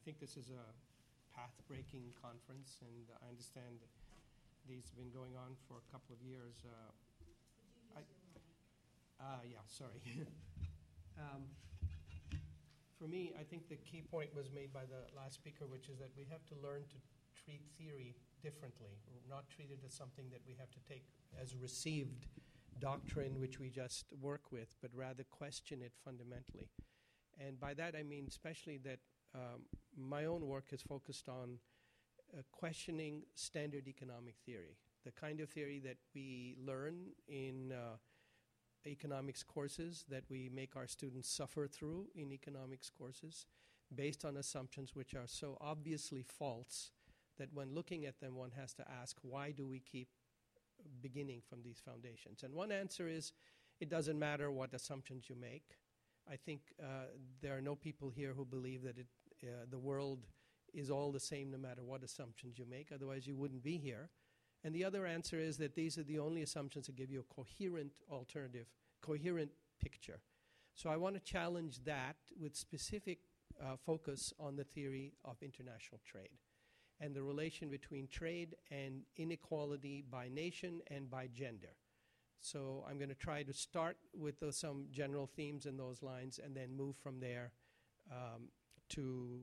think this is a path-breaking conference, and I understand these have been going on for a couple of years. Sorry. For me, I think the key point was made by the last speaker, which is that we have to learn to treat theory differently, not treat it as something that we have to take as received doctrine which we just work with, but rather question it fundamentally. And by that I mean especially that my own work is focused on questioning standard economic theory, the kind of theory that we learn in economics courses, that we make our students suffer through in economics courses, based on assumptions which are so obviously false that when looking at them one has to ask, why do we keep beginning from these foundations? And one answer is, it doesn't matter what assumptions you make. I think there are no people here who believe that the world is all the same no matter what assumptions you make, otherwise you wouldn't be here. And the other answer is that these are the only assumptions that give you a coherent alternative, coherent picture. So I want to challenge that with specific focus on the theory of international trade and the relation between trade and inequality by nation and by gender. So I'm going to try to start with some general themes in those lines and then move from there to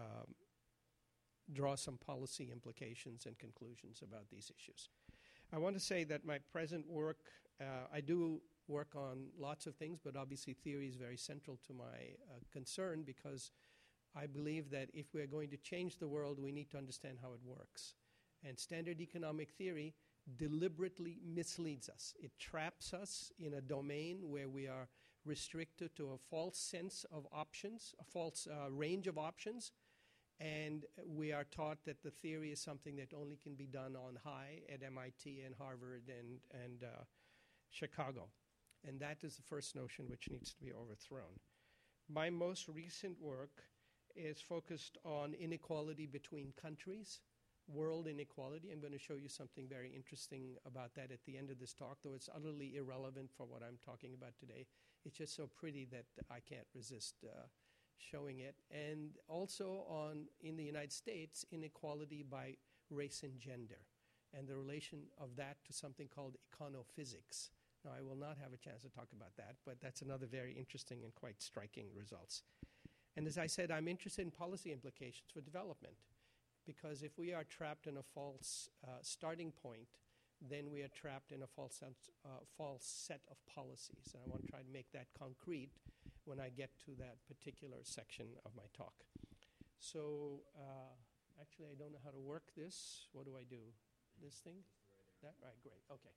draw some policy implications and conclusions about these issues. I want to say that my present work, I do work on lots of things, but obviously theory is very central to my concern, because I believe that if we're going to change the world, we need to understand how it works. And standard economic theory deliberately misleads us. It traps us in a domain where we are restricted to a false sense of options, a false range of options, and we are taught that the theory is something that only can be done on high at MIT and Harvard and Chicago. And that is the first notion which needs to be overthrown. My most recent work is focused on inequality between countries, world inequality. I'm going to show you something very interesting about that at the end of this talk, though it's utterly irrelevant for what I'm talking about today. It's just so pretty that I can't resist showing it. And also in the United States, inequality by race and gender, and the relation of that to something called econophysics. Now, I will not have a chance to talk about that, but that's another very interesting and quite striking results. And as I said, I'm interested in policy implications for development, because if we are trapped in a false starting point, then we are trapped in a false set of policies. And I want to try to make that concrete when I get to that particular section of my talk. So actually, I don't know how to work this. What do I do? This thing? That? Right, great, okay.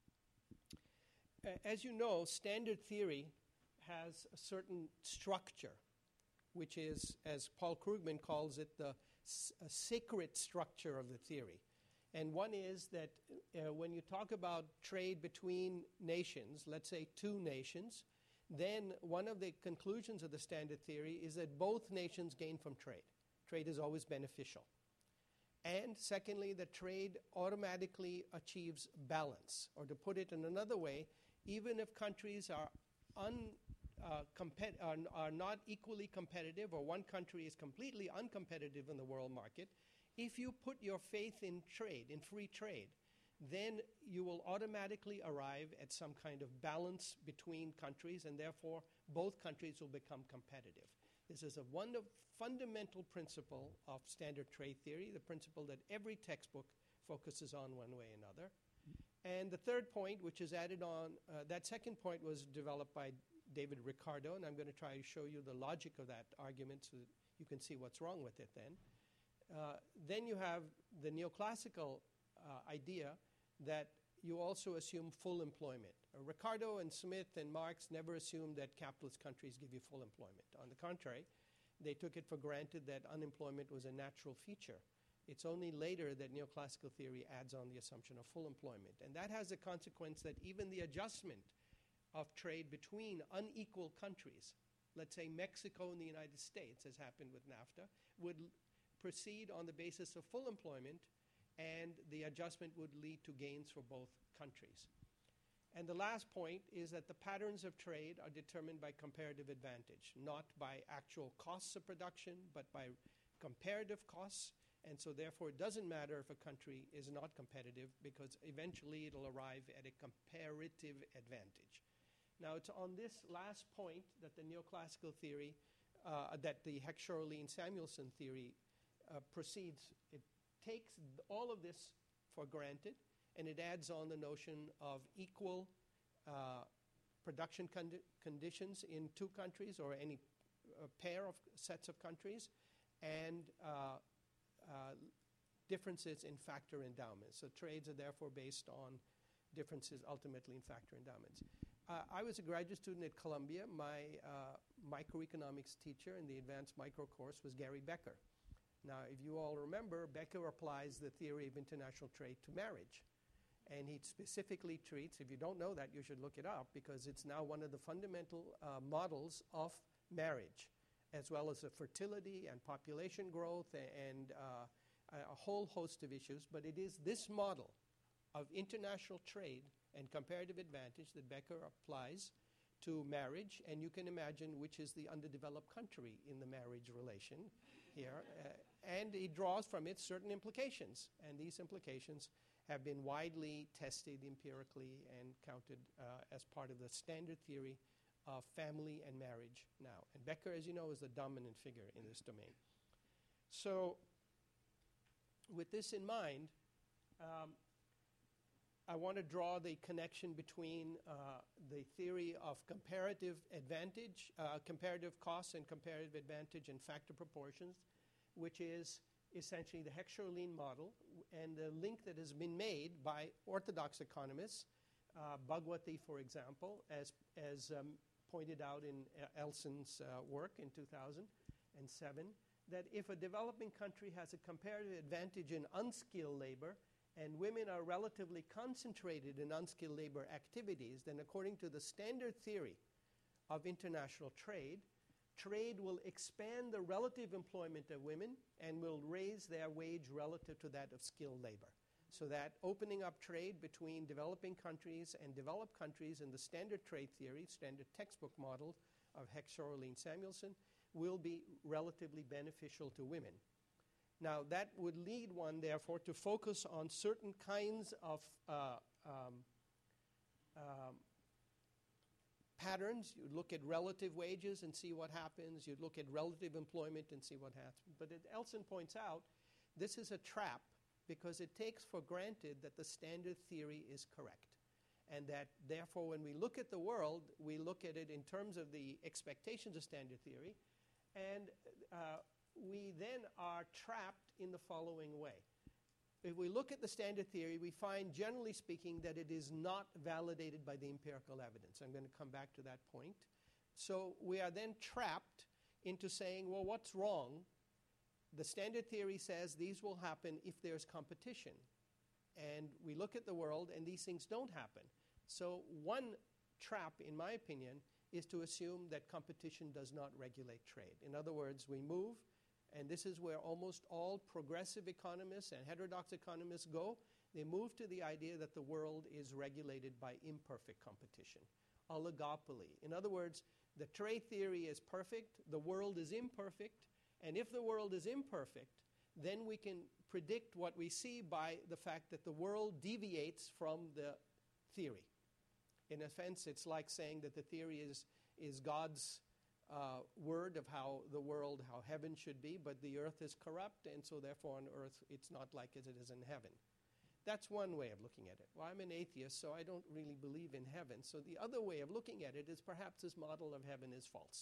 As you know, standard theory has a certain structure, which is, as Paul Krugman calls it, a sacred structure of the theory. And one is that when you talk about trade between nations, let's say two nations, then one of the conclusions of the standard theory is that both nations gain from trade. Trade is always beneficial. And secondly, that trade automatically achieves balance. Or to put it in another way, even if countries are not equally competitive, or one country is completely uncompetitive in the world market, if you put your faith in trade, in free trade, then you will automatically arrive at some kind of balance between countries, and therefore both countries will become competitive. This is a fundamental principle of standard trade theory, the principle that every textbook focuses on one way or another. And the third point, which is added on, that second point was developed by David Ricardo, and I'm going to try to show you the logic of that argument so that you can see what's wrong with it then. Then you have the neoclassical idea that you also assume full employment. Ricardo and Smith and Marx never assumed that capitalist countries give you full employment. On the contrary, they took it for granted that unemployment was a natural feature. It's only later that neoclassical theory adds on the assumption of full employment. And that has the consequence that even the adjustment of trade between unequal countries, let's say Mexico and the United States, as happened with NAFTA, would proceed on the basis of full employment, and the adjustment would lead to gains for both countries. And the last point is that the patterns of trade are determined by comparative advantage, not by actual costs of production, but by comparative costs, and so therefore it doesn't matter if a country is not competitive because eventually it'll arrive at a comparative advantage. Now it's on this last point that the neoclassical theory, that the Heckscher-Ohlin-Samuelson theory proceeds. It takes all of this for granted, and it adds on the notion of equal production conditions in two countries or any pair of sets of countries, and differences in factor endowments. So trades are therefore based on differences ultimately in factor endowments. I was a graduate student at Columbia. My microeconomics teacher in the advanced micro course was Gary Becker. Now, if you all remember, Becker applies the theory of international trade to marriage. And he specifically treats, if you don't know that, you should look it up, because it's now one of the fundamental models of marriage, as well as the fertility and population growth and a whole host of issues. But it is this model of international trade and comparative advantage that Becker applies to marriage, and you can imagine which is the underdeveloped country in the marriage relation here. And he draws from it certain implications, and these implications have been widely tested empirically and counted as part of the standard theory of family and marriage now. And Becker, as you know, is the dominant figure in this domain. So with this in mind, I want to draw the connection between the theory of comparative advantage, comparative costs and comparative advantage and factor proportions, which is essentially the Heckscher-Ohlin model, and the link that has been made by orthodox economists, Bhagwati, for example, as pointed out in Elson's work in 2007, that if a developing country has a comparative advantage in unskilled labor and women are relatively concentrated in unskilled labor activities, then according to the standard theory of international trade, trade will expand the relative employment of women and will raise their wage relative to that of skilled labor. So that opening up trade between developing countries and developed countries in the standard trade theory, standard textbook model of Heckscher-Ohlin-Samuelson, will be relatively beneficial to women. Now, that would lead one, therefore, to focus on certain kinds of patterns. You look at relative wages and see what happens. You look at relative employment and see what happens. But as Elson points out, this is a trap because it takes for granted that the standard theory is correct. And that, therefore, when we look at the world, we look at it in terms of the expectations of standard theory, and we then are trapped in the following way. If we look at the standard theory, we find, generally speaking, that it is not validated by the empirical evidence. I'm going to come back to that point. So we are then trapped into saying, well, what's wrong? The standard theory says these will happen if there's competition. And we look at the world, and these things don't happen. So one trap, in my opinion, is to assume that competition does not regulate trade. In other words, we move, and this is where almost all progressive economists and heterodox economists go. They move to the idea that the world is regulated by imperfect competition, oligopoly. In other words, the trade theory is perfect, the world is imperfect, and if the world is imperfect, then we can predict what we see by the fact that the world deviates from the theory. In a sense, it's like saying that the theory is God's word of how the world, how heaven should be, but the earth is corrupt, and so therefore on earth it's not like as it is in heaven. That's one way of looking at it. Well, I'm an atheist, so I don't really believe in heaven. So the other way of looking at it is perhaps this model of heaven is false.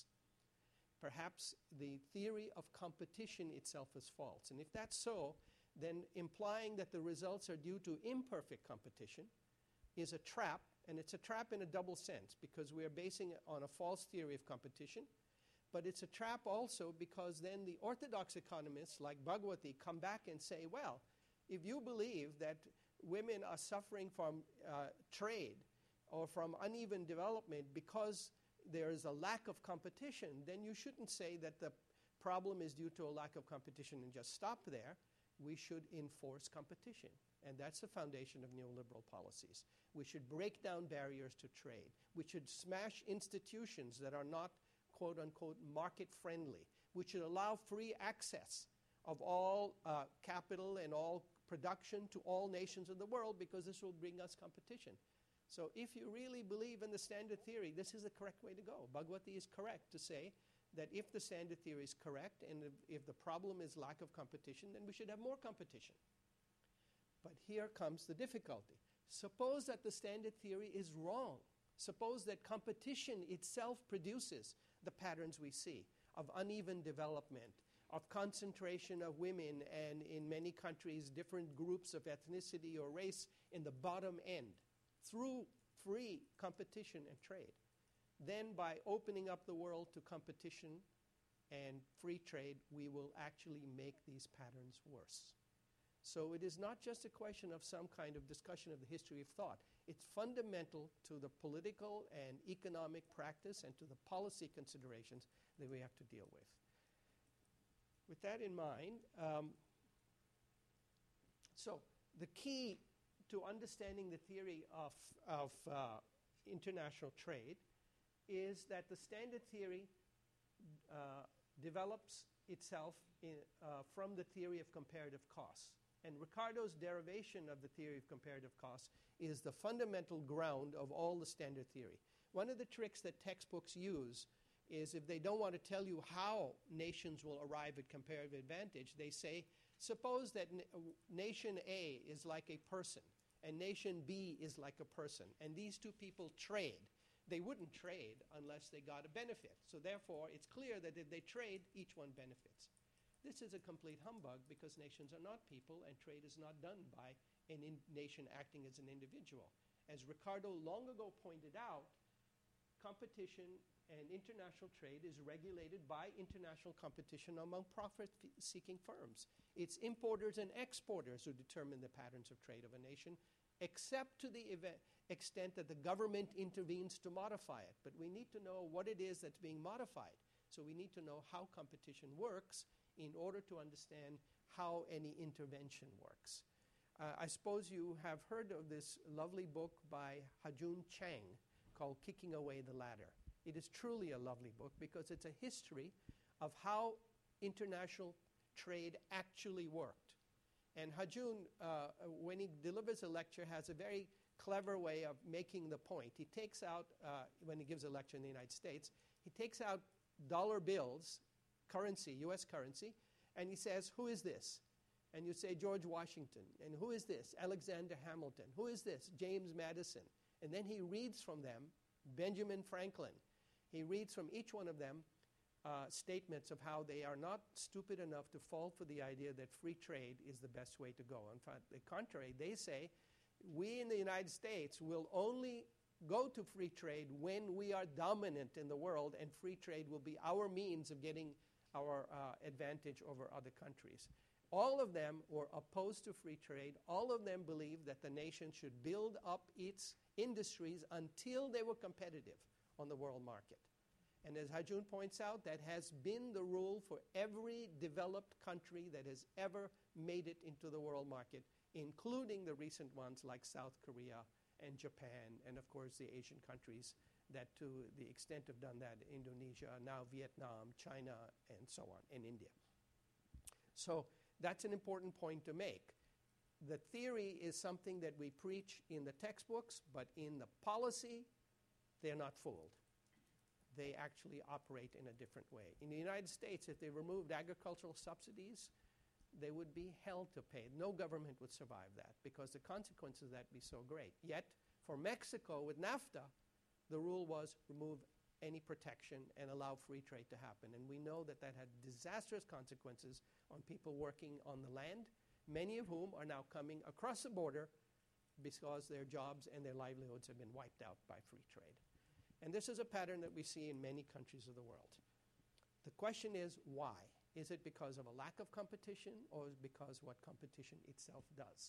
Perhaps the theory of competition itself is false. And if that's so, then implying that the results are due to imperfect competition is a trap, and it's a trap in a double sense because we are basing it on a false theory of competition, but it's a trap also because then the orthodox economists like Bhagwati come back and say, well, if you believe that women are suffering from trade or from uneven development because there is a lack of competition, then you shouldn't say that the problem is due to a lack of competition and just stop there. We should enforce competition. And that's the foundation of neoliberal policies. We should break down barriers to trade. We should smash institutions that are not, quote unquote, market friendly. We should allow free access of all capital and all production to all nations of the world, because this will bring us competition. So if you really believe in the standard theory, this is the correct way to go. Bhagwati is correct to say that if the standard theory is correct and if the problem is lack of competition, then we should have more competition. But here comes the difficulty. Suppose that the standard theory is wrong. Suppose that competition itself produces the patterns we see of uneven development, of concentration of women, and in many countries, different groups of ethnicity or race in the bottom end through free competition and trade. Then by opening up the world to competition and free trade, we will actually make these patterns worse. So it is not just a question of some kind of discussion of the history of thought. It's fundamental to the political and economic practice and to the policy considerations that we have to deal with. With that in mind, so the key to understanding the theory of international trade is that the standard theory develops itself from the theory of comparative costs. And Ricardo's derivation of the theory of comparative costs is the fundamental ground of all the standard theory. One of the tricks that textbooks use is if they don't want to tell you how nations will arrive at comparative advantage, they say, suppose that nation A is like a person and nation B is like a person, and these two people trade. They wouldn't trade unless they got a benefit. So therefore, it's clear that if they trade, each one benefits. This is a complete humbug because nations are not people and trade is not done by a nation acting as an individual. As Ricardo long ago pointed out, competition and international trade is regulated by international competition among profit-seeking firms. It's importers and exporters who determine the patterns of trade of a nation, except to the extent that the government intervenes to modify it. But we need to know what it is that's being modified. So we need to know how competition works in order to understand how any intervention works. I suppose you have heard of this lovely book by Ha-Joon Chang called Kicking Away the Ladder. It is truly a lovely book because it's a history of how international trade actually worked. And Ha-Joon, when he delivers a lecture, has a very clever way of making the point. He takes out, when he gives a lecture in the United States, he takes out dollar bills, currency, US currency, and he says, who is this? And you say George Washington. And who is this? Alexander Hamilton. Who is this? James Madison. And then he reads from them Benjamin Franklin. He reads from each one of them statements of how they are not stupid enough to fall for the idea that free trade is the best way to go. In fact, the contrary, they say, we in the United States will only go to free trade when we are dominant in the world, and free trade will be our means of getting our advantage over other countries. All of them were opposed to free trade. All of them believed that the nation should build up its industries until they were competitive on the world market. And as Ha-Joon points out, that has been the rule for every developed country that has ever made it into the world market, including the recent ones like South Korea and Japan, and of course the Asian countries that to the extent have done that, Indonesia, now Vietnam, China, and so on, and India. So that's an important point to make. The theory is something that we preach in the textbooks, but in the policy, they're not fooled. They actually operate in a different way. In the United States, if they removed agricultural subsidies, they would be held to pay. No government would survive that because the consequences of that would be so great. Yet, for Mexico with NAFTA, the rule was remove any protection and allow free trade to happen. And we know that that had disastrous consequences on people working on the land, many of whom are now coming across the border because their jobs and their livelihoods have been wiped out by free trade. And this is a pattern that we see in many countries of the world. The question is, why? Is it because of a lack of competition, or is it because what competition itself does?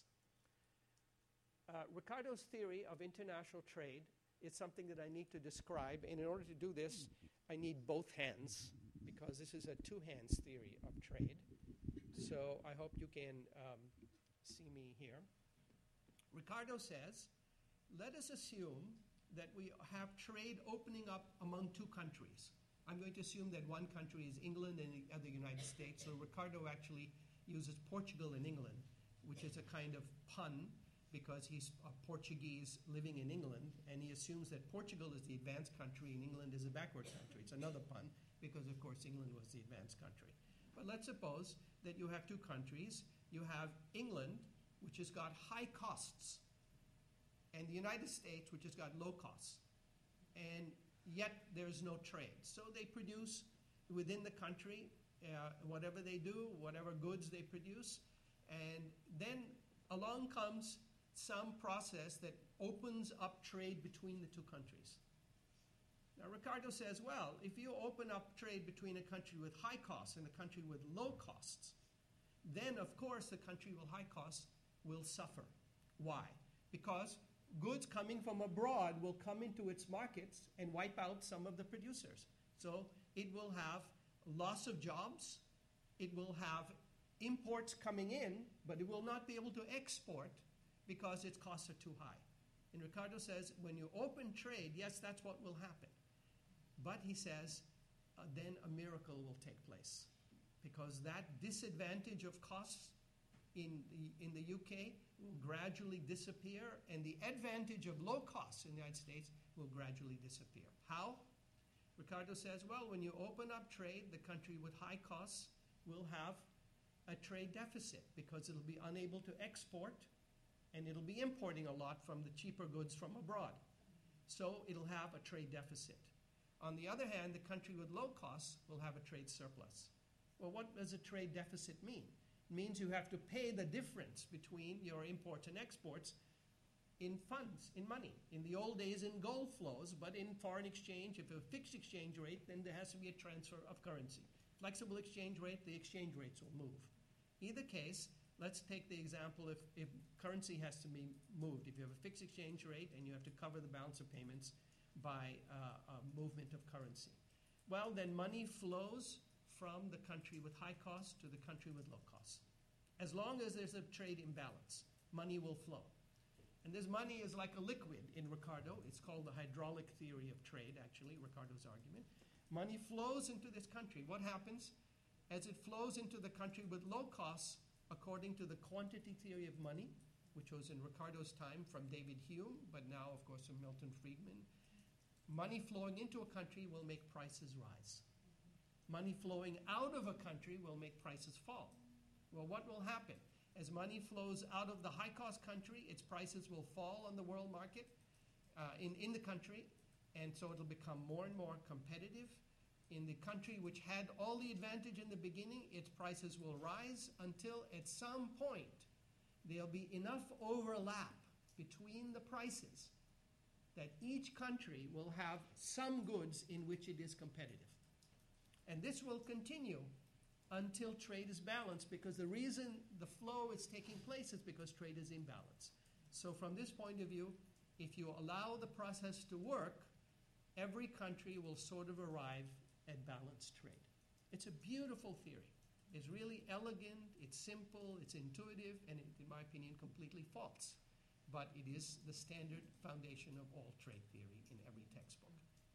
Ricardo's theory of international trade is something that I need to describe, and in order to do this, I need both hands, because this is a two-hands theory of trade. So I hope you can see me here. Ricardo says, let us assume that we have trade opening up among two countries. I'm going to assume that one country is England and the other United States. So Ricardo actually uses Portugal and England, which is a kind of pun because he's a Portuguese living in England, and he assumes that Portugal is the advanced country and England is a backward country. It's another pun because, of course, England was the advanced country. But let's suppose that you have two countries. You have England, which has got high costs, and the United States, which has got low costs. And yet there's no trade. So they produce within the country whatever they do, whatever goods they produce, and then along comes some process that opens up trade between the two countries. Now Ricardo says, well, if you open up trade between a country with high costs and a country with low costs, then of course the country with high costs will suffer. Why? Because goods coming from abroad will come into its markets and wipe out some of the producers. So it will have loss of jobs, it will have imports coming in, but it will not be able to export because its costs are too high. And Ricardo says, when you open trade, yes, that's what will happen. But he says, then a miracle will take place because that disadvantage of costs in the UK will gradually disappear, and the advantage of low costs in the United States will gradually disappear. How? Ricardo says, well, when you open up trade, the country with high costs will have a trade deficit because it'll be unable to export, and it'll be importing a lot from the cheaper goods from abroad. So it'll have a trade deficit. On the other hand, the country with low costs will have a trade surplus. Well, what does a trade deficit mean? It means you have to pay the difference between your imports and exports in funds, in money. In the old days, in gold flows, but in foreign exchange, if a fixed exchange rate, then there has to be a transfer of currency. Flexible exchange rate, the exchange rates will move. Either case, let's take the example if currency has to be moved. If you have a fixed exchange rate and you have to cover the balance of payments by a movement of currency. Well, then money flows from the country with high costs to the country with low costs. As long as there's a trade imbalance, money will flow. And this money is like a liquid in Ricardo. It's called the hydraulic theory of trade, actually, Ricardo's argument. Money flows into this country. What happens? As it flows into the country with low costs, according to the quantity theory of money, which was in Ricardo's time from David Hume, but now, of course, from Milton Friedman, money flowing into a country will make prices rise. Money flowing out of a country will make prices fall. Well, what will happen? As money flows out of the high-cost country, its prices will fall on the world market, in the country, and so it'll become more and more competitive. In the country which had all the advantage in the beginning, its prices will rise until at some point there'll be enough overlap between the prices that each country will have some goods in which it is competitive. And this will continue until trade is balanced, because the reason the flow is taking place is because trade is imbalanced. So from this point of view, if you allow the process to work, every country will sort of arrive at balanced trade. It's a beautiful theory. It's really elegant, it's simple, it's intuitive, and in my opinion, completely false. But it is the standard foundation of all trade theory in every textbook.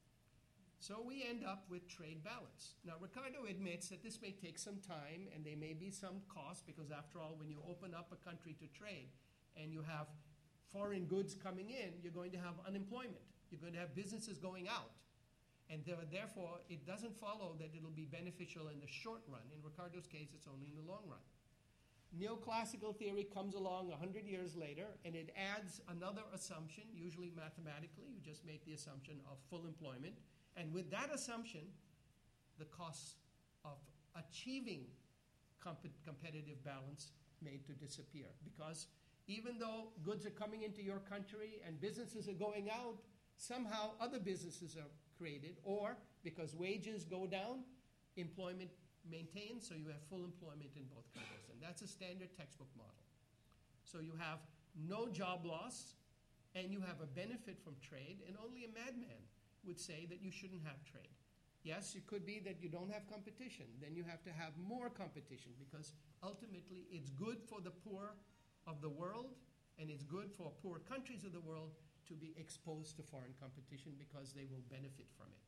So we end up with trade balance. Now, Ricardo admits that this may take some time and there may be some cost, because after all, when you open up a country to trade and you have foreign goods coming in, you're going to have unemployment. You're going to have businesses going out. And therefore, it doesn't follow that it'll be beneficial in the short run. In Ricardo's case, it's only in the long run. Neoclassical theory comes along 100 years later, and it adds another assumption, usually mathematically. You just make the assumption of full employment. And with that assumption, the costs of achieving competitive balance made to disappear. Because even though goods are coming into your country and businesses are going out, somehow other businesses are created, or because wages go down, employment maintains, so you have full employment in both countries. And that's a standard textbook model. So you have no job loss, and you have a benefit from trade, and only a madman would say that you shouldn't have trade. Yes, it could be that you don't have competition. Then you have to have more competition, because ultimately it's good for the poor of the world, and it's good for poor countries of the world to be exposed to foreign competition because they will benefit from it.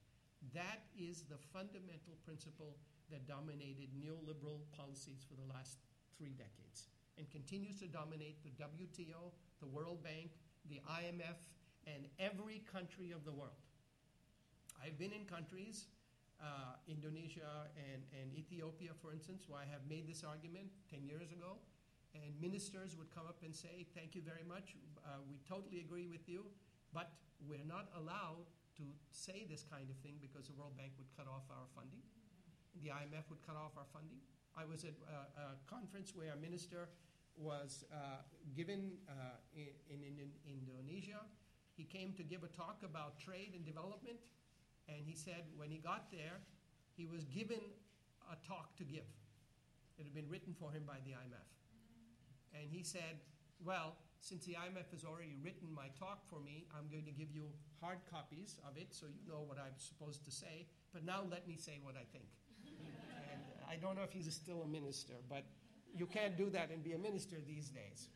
That is the fundamental principle that dominated neoliberal policies for the last 3 decades and continues to dominate the WTO, the World Bank, the IMF, and every country of the world. I've been in countries, Indonesia and Ethiopia, for instance, where I have made this argument 10 years ago, and ministers would come up and say, thank you very much, we totally agree with you, but we're not allowed to say this kind of thing because the World Bank would cut off our funding. The IMF would cut off our funding. I was at a conference where a minister was given in Indonesia. He came to give a talk about trade and development, and he said when he got there, he was given a talk to give. It had been written for him by the IMF. And he said, well, since the IMF has already written my talk for me, I'm going to give you hard copies of it so you know what I'm supposed to say, but now let me say what I think. And I don't know if he's still a minister, but you can't do that and be a minister these days.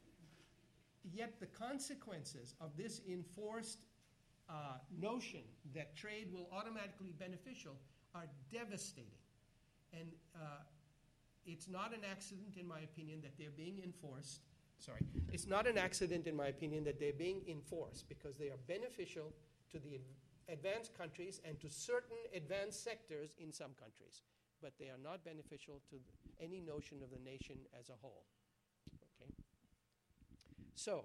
Yet the consequences of this enforced notion that trade will automatically be beneficial are devastating. And it's not an accident, in my opinion, that they're being enforced. It's not an accident, in my opinion, that they're being enforced because they are beneficial to the advanced countries and to certain advanced sectors in some countries. But they are not beneficial to any notion of the nation as a whole. Okay? So,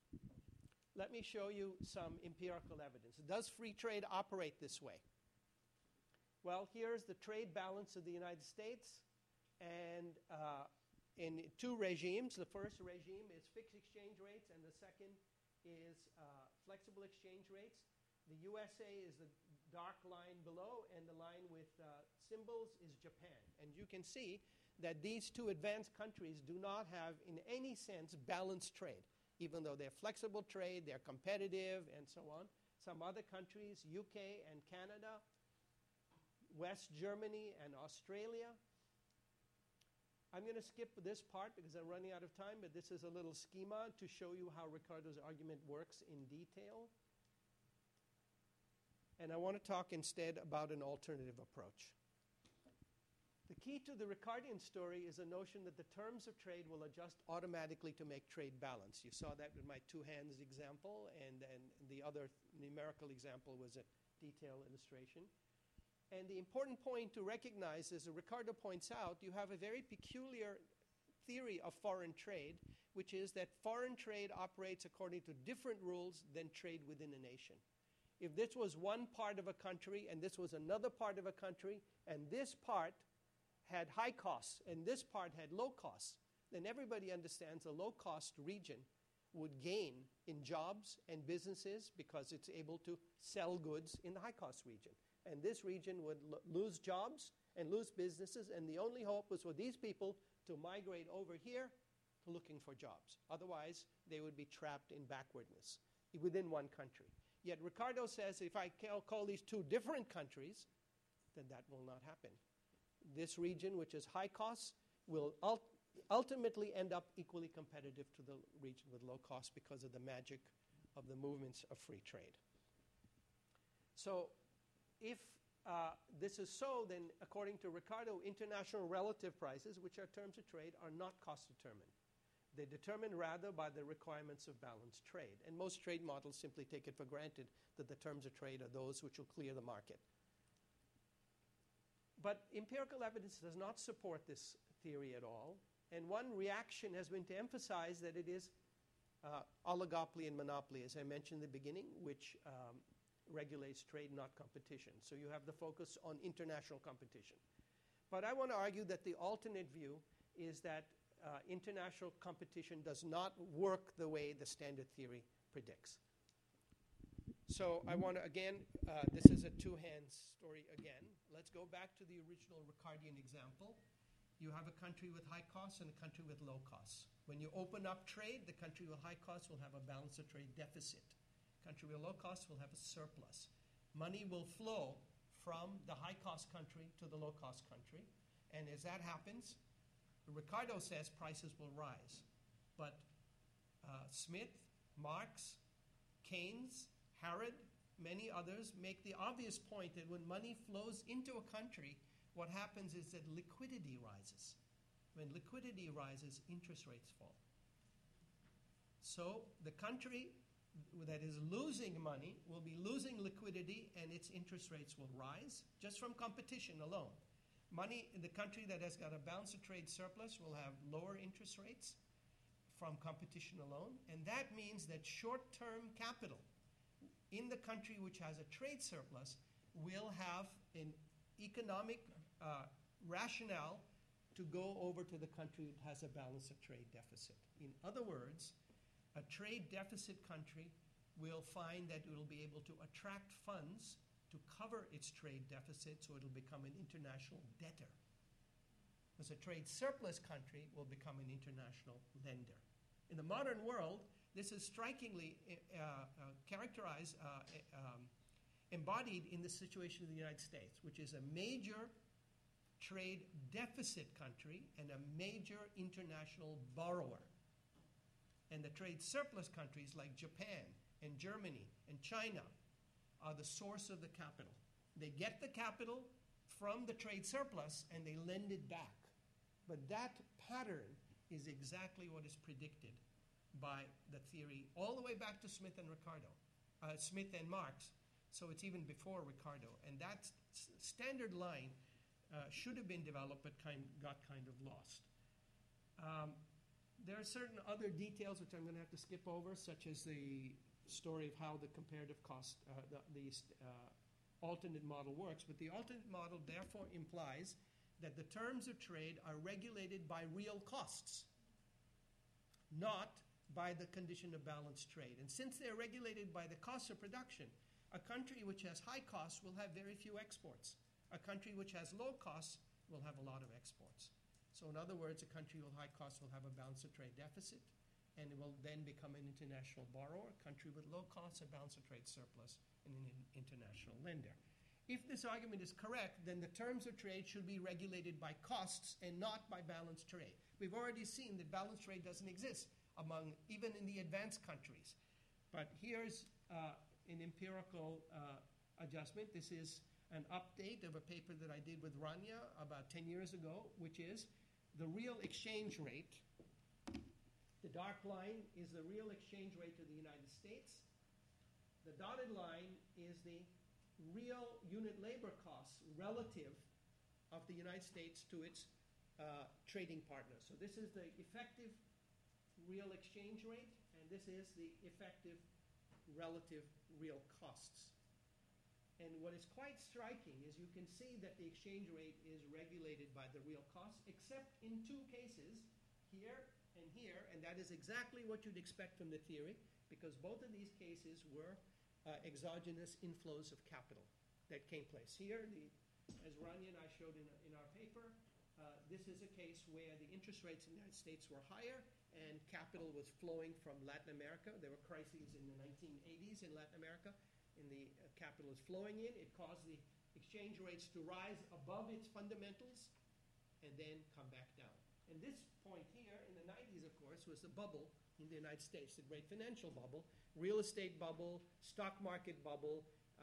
let me show you some empirical evidence. Does free trade operate this way? Well, here's the trade balance of the United States. And in 2 regimes, the first regime is fixed exchange rates, and the second is flexible exchange rates. The USA is the dark line below, and the line with symbols is Japan. And you can see that these 2 advanced countries do not have, in any sense, balanced trade, even though they're flexible trade, they're competitive, and so on. Some other countries, UK and Canada, West Germany and Australia. I'm going to skip this part because I'm running out of time, but this is a little schema to show you how Ricardo's argument works in detail. And I want to talk instead about an alternative approach. The key to the Ricardian story is a notion that the terms of trade will adjust automatically to make trade balance. You saw that with my 2 hands example, and the other numerical example was a detailed illustration. And the important point to recognize is, as Ricardo points out, you have a very peculiar theory of foreign trade, which is that foreign trade operates according to different rules than trade within a nation. If this was one part of a country and this was another part of a country, and this part had high costs and this part had low costs, then everybody understands a low-cost region would gain in jobs and businesses because it's able to sell goods in the high-cost region. And this region would lose jobs and lose businesses, and the only hope was for these people to migrate over here looking for jobs. Otherwise, they would be trapped in backwardness within one country. Yet Ricardo says if I call these 2 different countries, then that will not happen. This region, which is high costs, will ultimately end up equally competitive to the region with low costs because of the magic of the movements of free trade. So, if this is so, then according to Ricardo, international relative prices, which are terms of trade, are not cost determined. They're determined rather by the requirements of balanced trade. And most trade models simply take it for granted that the terms of trade are those which will clear the market. But empirical evidence does not support this theory at all. And one reaction has been to emphasize that it is oligopoly and monopoly, as I mentioned in the beginning, which regulates trade, not competition. So you have the focus on international competition. But I want to argue that the alternate view is that international competition does not work the way the standard theory predicts. So I want to, again, this is a 2-hands story again. Let's go back to the original Ricardian example. You have a country with high costs and a country with low costs. When you open up trade, the country with high costs will have a balance of trade deficit. Country with low costs will have a surplus. Money will flow from the high-cost country to the low-cost country. And as that happens, Ricardo says prices will rise. But Smith, Marx, Keynes, Harrod, many others make the obvious point that when money flows into a country, what happens is that liquidity rises. When liquidity rises, interest rates fall. So the country that is losing money will be losing liquidity, and its interest rates will rise just from competition alone. Money in the country that has got a balance of trade surplus will have lower interest rates from competition alone, and that means that short-term capital in the country which has a trade surplus will have an economic rationale to go over to the country that has a balance of trade deficit. In other words, a trade deficit country will find that it will be able to attract funds to cover its trade deficit, so it will become an international debtor. As a trade surplus country will become an international lender. In the modern world, this is strikingly embodied in the situation of the United States, which is a major trade deficit country and a major international borrower. And the trade surplus countries like Japan and Germany and China are the source of the capital. They get the capital from the trade surplus and they lend it back. But that pattern is exactly what is predicted by the theory all the way back to Smith and Marx. So it's even before Ricardo. And that standard line should have been developed but got kind of lost. There are certain other details which I'm going to have to skip over, such as the story of how the comparative cost, the alternate model works. But the alternate model therefore implies that the terms of trade are regulated by real costs, not by the condition of balanced trade. And since they're regulated by the cost of production, a country which has high costs will have very few exports. A country which has low costs will have a lot of exports. So in other words, a country with high costs will have a balance of trade deficit, and it will then become an international borrower. A country with low costs, a balance of trade surplus, and an international lender. If this argument is correct, then the terms of trade should be regulated by costs and not by balanced trade. We've already seen that balanced trade doesn't exist even in the advanced countries. But here's an empirical adjustment. This is an update of a paper that I did with Rania about 10 years ago, which is the real exchange rate. The dark line is the real exchange rate of the United States. The dotted line is the real unit labor costs relative of the United States to its trading partners. So this is the effective real exchange rate, and this is the effective relative real costs. And what is quite striking is you can see that the exchange rate is regulated by the real costs, except in two cases, here, and that is exactly what you'd expect from the theory, because both of these cases were exogenous inflows of capital that came place. Here, as Rania and I showed in our paper, this is a case where the interest rates in the United States were higher and capital was flowing from Latin America. There were crises in the 1980s in Latin America, and the capital is flowing in. It caused the exchange rates to rise above its fundamentals and then come back down. And this point here in the 90s, of course, was the bubble in the United States, the great financial bubble, real estate bubble, stock market bubble,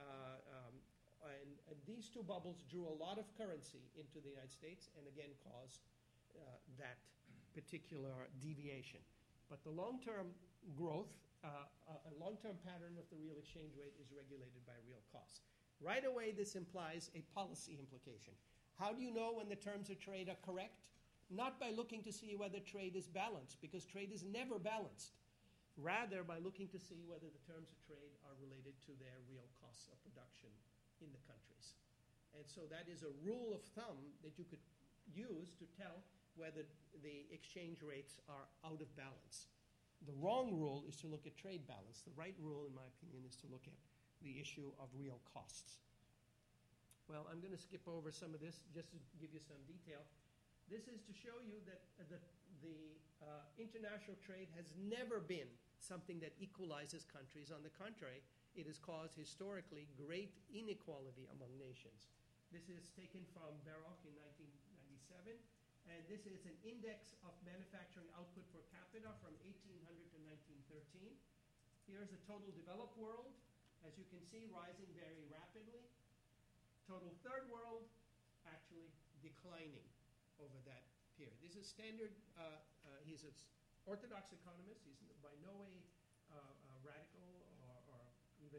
and these two bubbles drew a lot of currency into the United States and again caused that particular deviation. But the long-term growth, a long-term pattern of the real exchange rate is regulated by real costs. Right away, this implies a policy implication. How do you know when the terms of trade are correct? Not by looking to see whether trade is balanced, because trade is never balanced. Rather, by looking to see whether the terms of trade are related to their real costs of production in the countries. And so that is a rule of thumb that you could use to tell whether the exchange rates are out of balance. The wrong rule is to look at trade balance. The right rule, in my opinion, is to look at the issue of real costs. Well, I'm going to skip over some of this just to give you some detail. This is to show you that the international trade has never been something that equalizes countries. On the contrary, it has caused historically great inequality among nations. This is taken from Baroque in 1997, and this is an index of manufacturing output per capita from 1800 to 1913. Here's the total developed world, as you can see, rising very rapidly. Total third world actually declining over that period. This is standard, he's an orthodox economist. He's by no way radical or even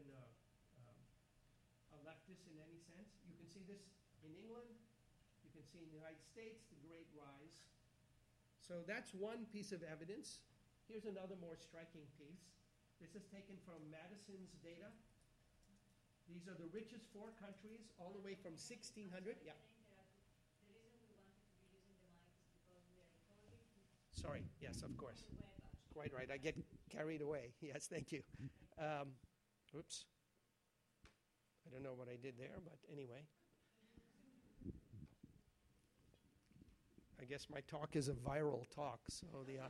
a leftist in any sense. You can see this in England. You can see in the United States, the great rise. So that's one piece of evidence. Here's another more striking piece. This is taken from Madison's data. These are the richest 4 countries, all the way from 1600. Yeah. The reason we wanted to be using the mic is because we are recording. Sorry. Yes, of course. On the web, actually. Quite right. I get carried away. Yes, thank you. Oops. I don't know what I did there, but anyway. I guess my talk is a viral talk, so the...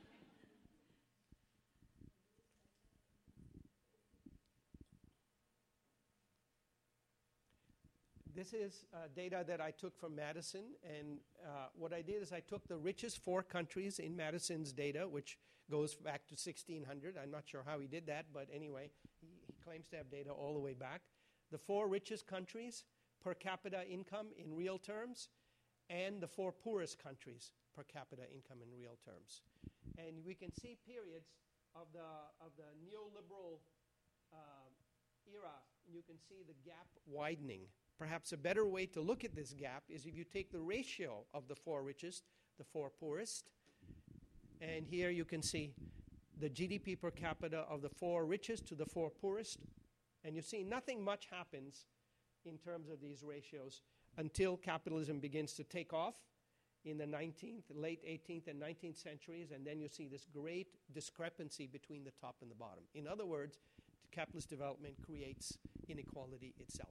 This is data that I took from Madison, and what I did is I took the richest 4 countries in Madison's data, which goes back to 1600. I'm not sure how he did that, but anyway, he claims to have data all the way back. The 4 richest countries per capita income in real terms, and the 4 poorest countries per capita income in real terms. And we can see periods of the neoliberal era, and you can see the gap widening. Perhaps a better way to look at this gap is if you take the ratio of the 4 richest, the 4 poorest, and here you can see the GDP per capita of the 4 richest to the 4 poorest, and you see nothing much happens in terms of these ratios until capitalism begins to take off in the late 18th and 19th centuries, and then you see this great discrepancy between the top and the bottom. In other words, capitalist development creates inequality itself.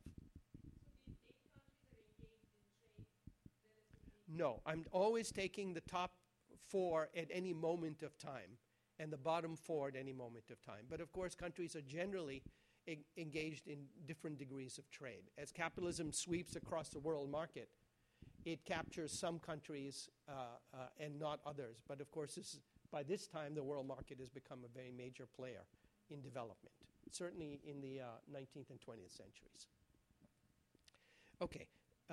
No, I'm always taking the top 4 at any moment of time and the bottom 4 at any moment of time. But of course, countries are generally engaged in different degrees of trade. As capitalism sweeps across the world market, it captures some countries and not others. But of course, by this time, the world market has become a very major player in development, certainly in the 19th and 20th centuries. Okay.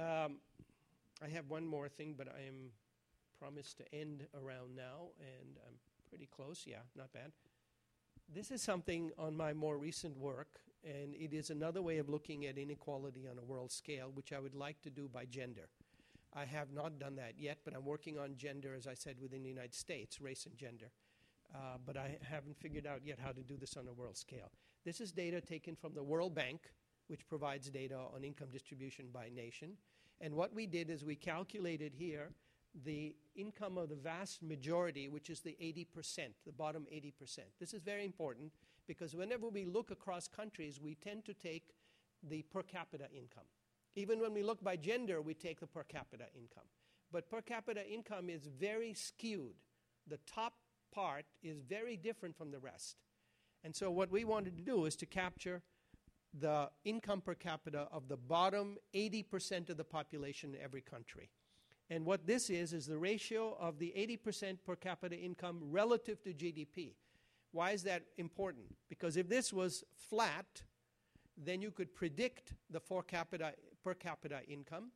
I have one more thing, but I am promised to end around now, and I'm pretty close. Yeah, not bad. This is something on my more recent work, and it is another way of looking at inequality on a world scale, which I would like to do by gender. I have not done that yet, but I'm working on gender, as I said, within the United States, race and gender. But I haven't figured out yet how to do this on a world scale. This is data taken from the World Bank, which provides data on income distribution by nation. And what we did is we calculated here the income of the vast majority, which is the 80%, the bottom 80%. This is very important because whenever we look across countries, we tend to take the per capita income. Even when we look by gender, we take the per capita income. But per capita income is very skewed. The top part is very different from the rest. And so what we wanted to do is to capture the income per capita of the bottom 80% of the population in every country. And what this is the ratio of the 80% per capita income relative to GDP. Why is that important? Because if this was flat, then you could predict the per capita income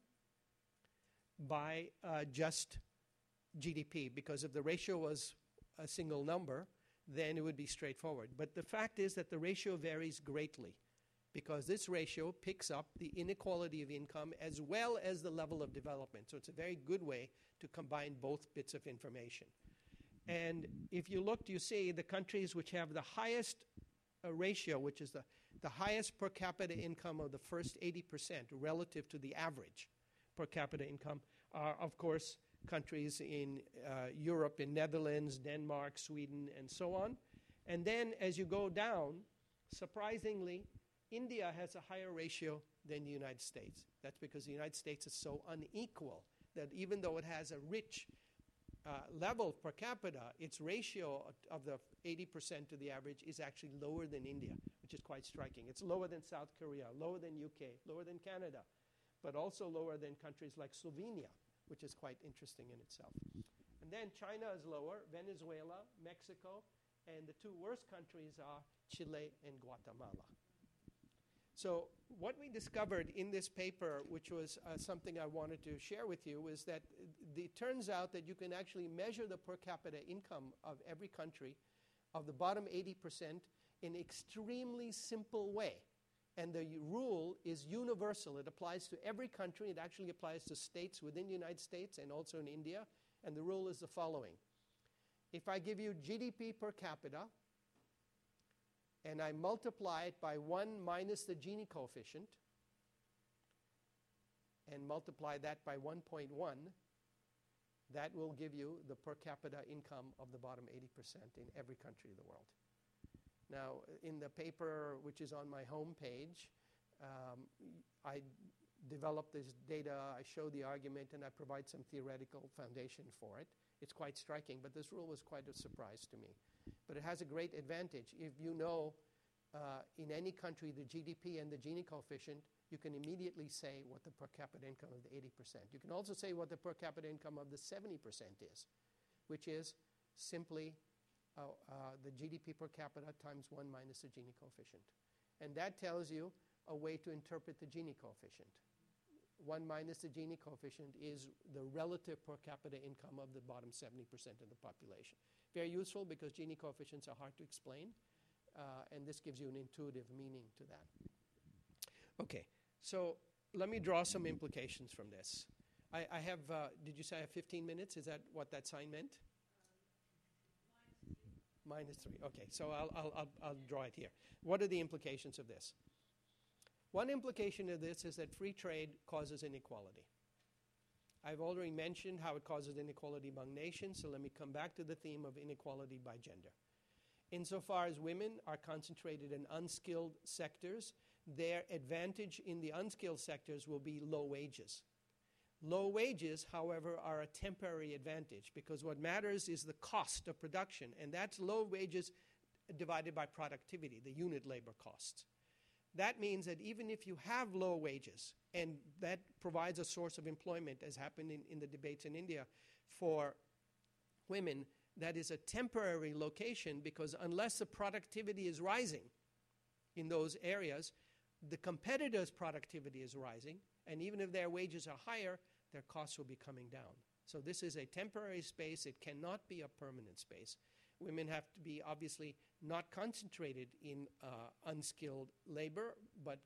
by just GDP. Because if the ratio was a single number, then it would be straightforward. But the fact is that the ratio varies greatly, because this ratio picks up the inequality of income as well as the level of development. So it's a very good way to combine both bits of information. And if you look, you see the countries which have the highest ratio, which is the highest per capita income of the first 80% relative to the average per capita income, are, of course, countries in Europe, in Netherlands, Denmark, Sweden, and so on. And then as you go down, surprisingly, India has a higher ratio than the United States. That's because the United States is so unequal that even though it has a rich level per capita, its ratio of the 80% to the average is actually lower than India, which is quite striking. It's lower than South Korea, lower than UK, lower than Canada, but also lower than countries like Slovenia, which is quite interesting in itself. And then China is lower, Venezuela, Mexico, and the two worst countries are Chile and Guatemala. So what we discovered in this paper, which was something I wanted to share with you, is that it turns out that you can actually measure the per capita income of every country, of the bottom 80%, in an extremely simple way. And the rule is universal. It applies to every country. It actually applies to states within the United States and also in India. And the rule is the following. If I give you GDP per capita, and I multiply it by 1 minus the Gini coefficient, and multiply that by 1.1, that will give you the per capita income of the bottom 80% in every country of the world. Now, in the paper, which is on my home page, I developed this data, I show the argument, and I provide some theoretical foundation for it. It's quite striking, but this rule was quite a surprise to me. But it has a great advantage. If you know in any country the GDP and the Gini coefficient, you can immediately say what the per capita income of the 80%. You can also say what the per capita income of the 70% is, which is simply the GDP per capita times 1 minus the Gini coefficient. And that tells you a way to interpret the Gini coefficient. 1 minus the Gini coefficient is the relative per capita income of the bottom 70% of the population. Very useful because Gini coefficients are hard to explain, and this gives you an intuitive meaning to that. Okay, so let me draw some implications from this. I have, did you say I have 15 minutes? Is that what that sign meant? -3. Okay, so I'll draw it here. What are the implications of this? One implication of this is that free trade causes inequality. I've already mentioned how it causes inequality among nations, so let me come back to the theme of inequality by gender. Insofar as women are concentrated in unskilled sectors, their advantage in the unskilled sectors will be low wages. Low wages, however, are a temporary advantage because what matters is the cost of production, and that's low wages divided by productivity, the unit labor costs. That means that even if you have low wages, and that provides a source of employment, as happened in the debates in India, for women, that is a temporary location because unless the productivity is rising in those areas, the competitors' productivity is rising, and even if their wages are higher, their costs will be coming down. So this is a temporary space. It cannot be a permanent space. Women have to be obviously not concentrated in unskilled labor, but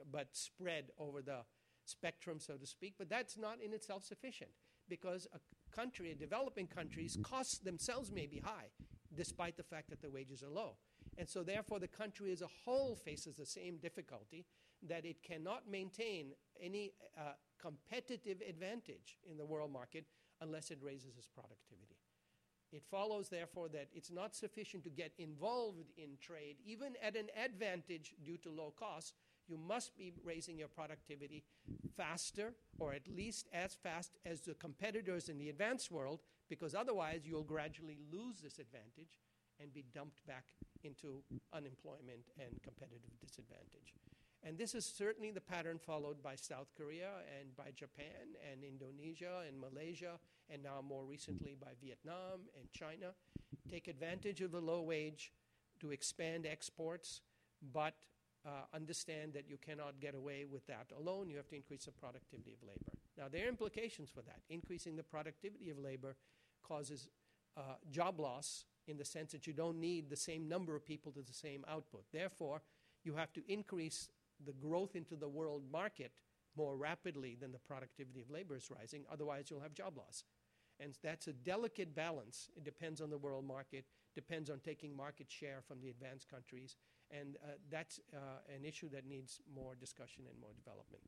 spread over the spectrum, so to speak. But that's not in itself sufficient because a country, developing countries, costs themselves may be high, despite the fact that the wages are low. And so therefore the country as a whole faces the same difficulty that it cannot maintain any competitive advantage in the world market unless it raises its productivity. It follows, therefore, that it's not sufficient to get involved in trade, even at an advantage due to low costs. You must be raising your productivity faster, or at least as fast as the competitors in the advanced world, because otherwise you'll gradually lose this advantage and be dumped back into unemployment and competitive disadvantage. And this is certainly the pattern followed by South Korea and by Japan and Indonesia and Malaysia and now more recently by Vietnam and China. Take advantage of the low wage to expand exports, but understand that you cannot get away with that alone. You have to increase the productivity of labor. Now, there are implications for that. Increasing the productivity of labor causes job loss in the sense that you don't need the same number of people to the same output. Therefore, you have to increase the growth into the world market more rapidly than the productivity of labor is rising. Otherwise, you'll have job loss. And that's a delicate balance. It depends on the world market, depends on taking market share from the advanced countries, and that's an issue that needs more discussion and more development.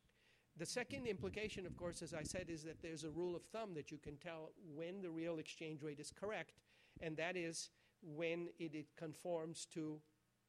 The second implication, of course, as I said, is that there's a rule of thumb that you can tell when the real exchange rate is correct, and that is when it conforms to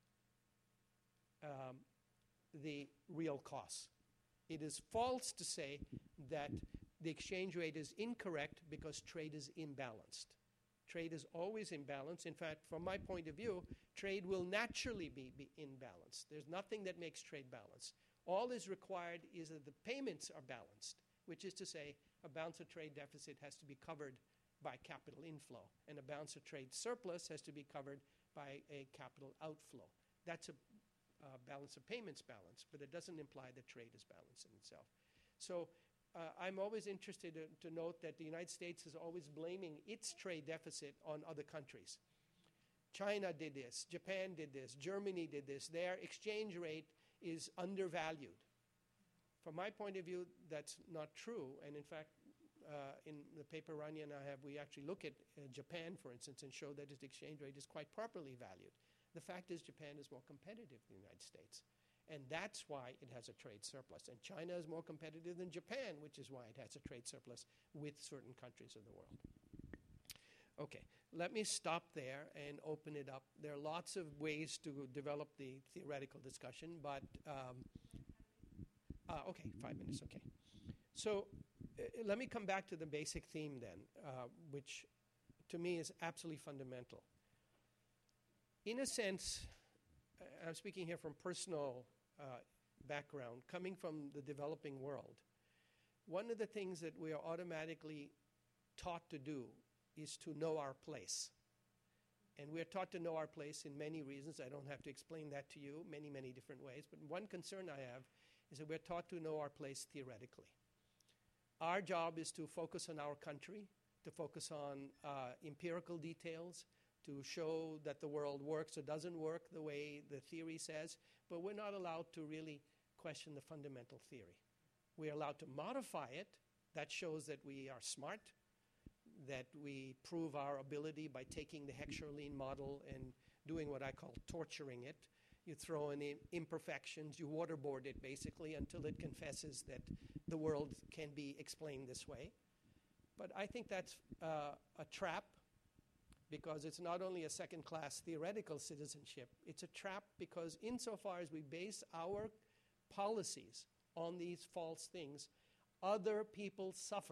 the real costs. It is false to say that the exchange rate is incorrect because trade is imbalanced. Trade is always imbalanced. In fact, from my point of view, trade will naturally be imbalanced. There's nothing that makes trade balanced. All is required is that the payments are balanced, which is to say a balance of trade deficit has to be covered by capital inflow, and a balance of trade surplus has to be covered by a capital outflow. That's balance of payments balanced, but it doesn't imply that trade is balanced in itself. So I'm always interested to note that the United States is always blaming its trade deficit on other countries. China did this, Japan did this, Germany did this. Their exchange rate is undervalued. From my point of view, that's not true. And in fact, in the paper Rania and I have, we actually look at Japan, for instance, and show that its exchange rate is quite properly valued. The fact is Japan is more competitive than the United States. And that's why it has a trade surplus. And China is more competitive than Japan, which is why it has a trade surplus with certain countries of the world. Okay, let me stop there and open it up. There are lots of ways to develop the theoretical discussion, but okay, 5 minutes, okay. So let me come back to the basic theme then, which to me is absolutely fundamental. In a sense, I'm speaking here from personal background, coming from the developing world. One of the things that we are automatically taught to do is to know our place. And we're taught to know our place in many reasons. I don't have to explain that to you, many, many different ways. But one concern I have is that we're taught to know our place theoretically. Our job is to focus on our country, to focus on empirical details, to show that the world works or doesn't work the way the theory says, but we're not allowed to really question the fundamental theory. We're allowed to modify it. That shows that we are smart, that we prove our ability by taking the Heckscher-Lean model and doing what I call torturing it. You throw in imperfections, you waterboard it basically until it confesses that the world can be explained this way. But I think that's a trap, because it's not only a second-class theoretical citizenship, it's a trap because insofar as we base our policies on these false things, other people suffer.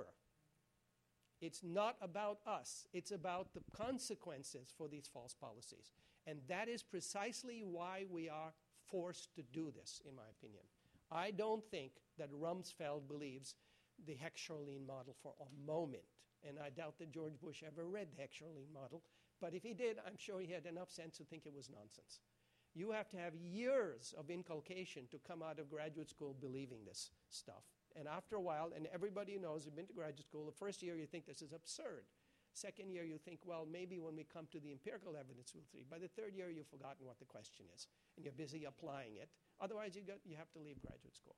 It's not about us. It's about the consequences for these false policies. And that is precisely why we are forced to do this, in my opinion. I don't think that Rumsfeld believes the Heckscher-Lean model for a moment. And I doubt that George Bush ever read the Heckscher-Lean model. But if he did, I'm sure he had enough sense to think it was nonsense. You have to have years of inculcation to come out of graduate school believing this stuff. And after a while, and everybody knows, you've been to graduate school, the first year you think this is absurd. Second year you think, well, maybe when we come to the empirical evidence we'll see. By the third year you've forgotten what the question is, and you're busy applying it. Otherwise you have to leave graduate school.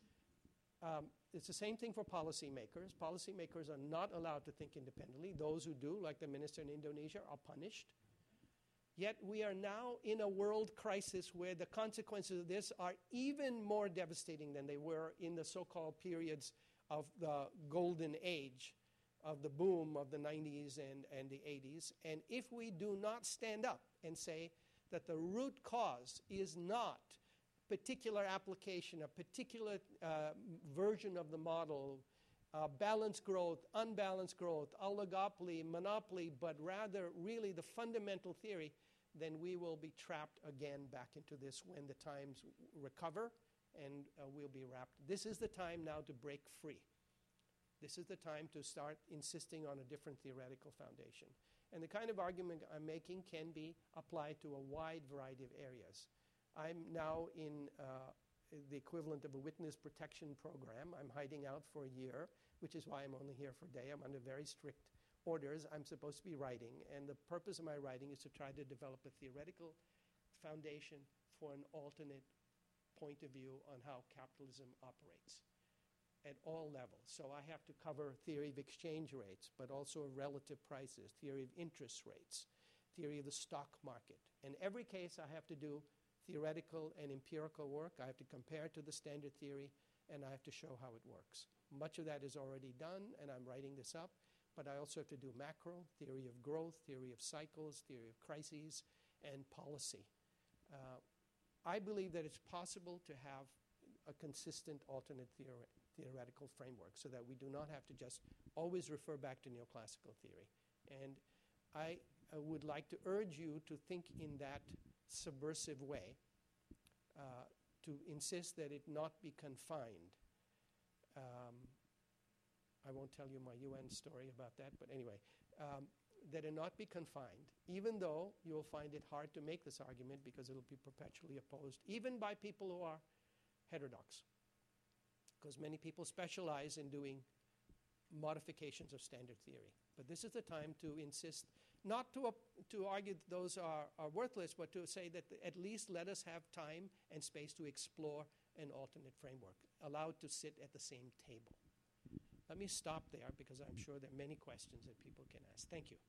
It's the same thing for policymakers. Policymakers are not allowed to think independently. Those who do, like the minister in Indonesia, are punished. Yet we are now in a world crisis where the consequences of this are even more devastating than they were in the so-called periods of the golden age, of the boom of the 90s and the 80s. And if we do not stand up and say that the root cause is not particular application, a particular version of the model, balanced growth, unbalanced growth, oligopoly, monopoly, but rather really the fundamental theory, then we will be trapped again back into this when the times recover, and we'll be wrapped. This is the time now to break free. This is the time to start insisting on a different theoretical foundation. And the kind of argument I'm making can be applied to a wide variety of areas. I'm now in the equivalent of a witness protection program. I'm hiding out for a year, which is why I'm only here for a day. I'm under very strict orders. I'm supposed to be writing, and the purpose of my writing is to try to develop a theoretical foundation for an alternate point of view on how capitalism operates at all levels. So I have to cover theory of exchange rates, but also of relative prices, theory of interest rates, theory of the stock market. In every case, I have to do theoretical and empirical work. I have to compare to the standard theory, and I have to show how it works. Much of that is already done, and I'm writing this up, but I also have to do macro, theory of growth, theory of cycles, theory of crises, and policy. I believe that it's possible to have a consistent alternate theoretical framework so that we do not have to just always refer back to neoclassical theory. And I would like to urge you to think in that subversive way, to insist that it not be confined. I won't tell you my UN story about that, but anyway, that it not be confined, even though you will find it hard to make this argument because it will be perpetually opposed, even by people who are heterodox. Because many people specialize in doing modifications of standard theory. But this is the time to insist, not to argue that those are worthless, but to say that at least let us have time and space to explore an alternate framework, allowed to sit at the same table. Let me stop there because I'm sure there are many questions that people can ask. Thank you.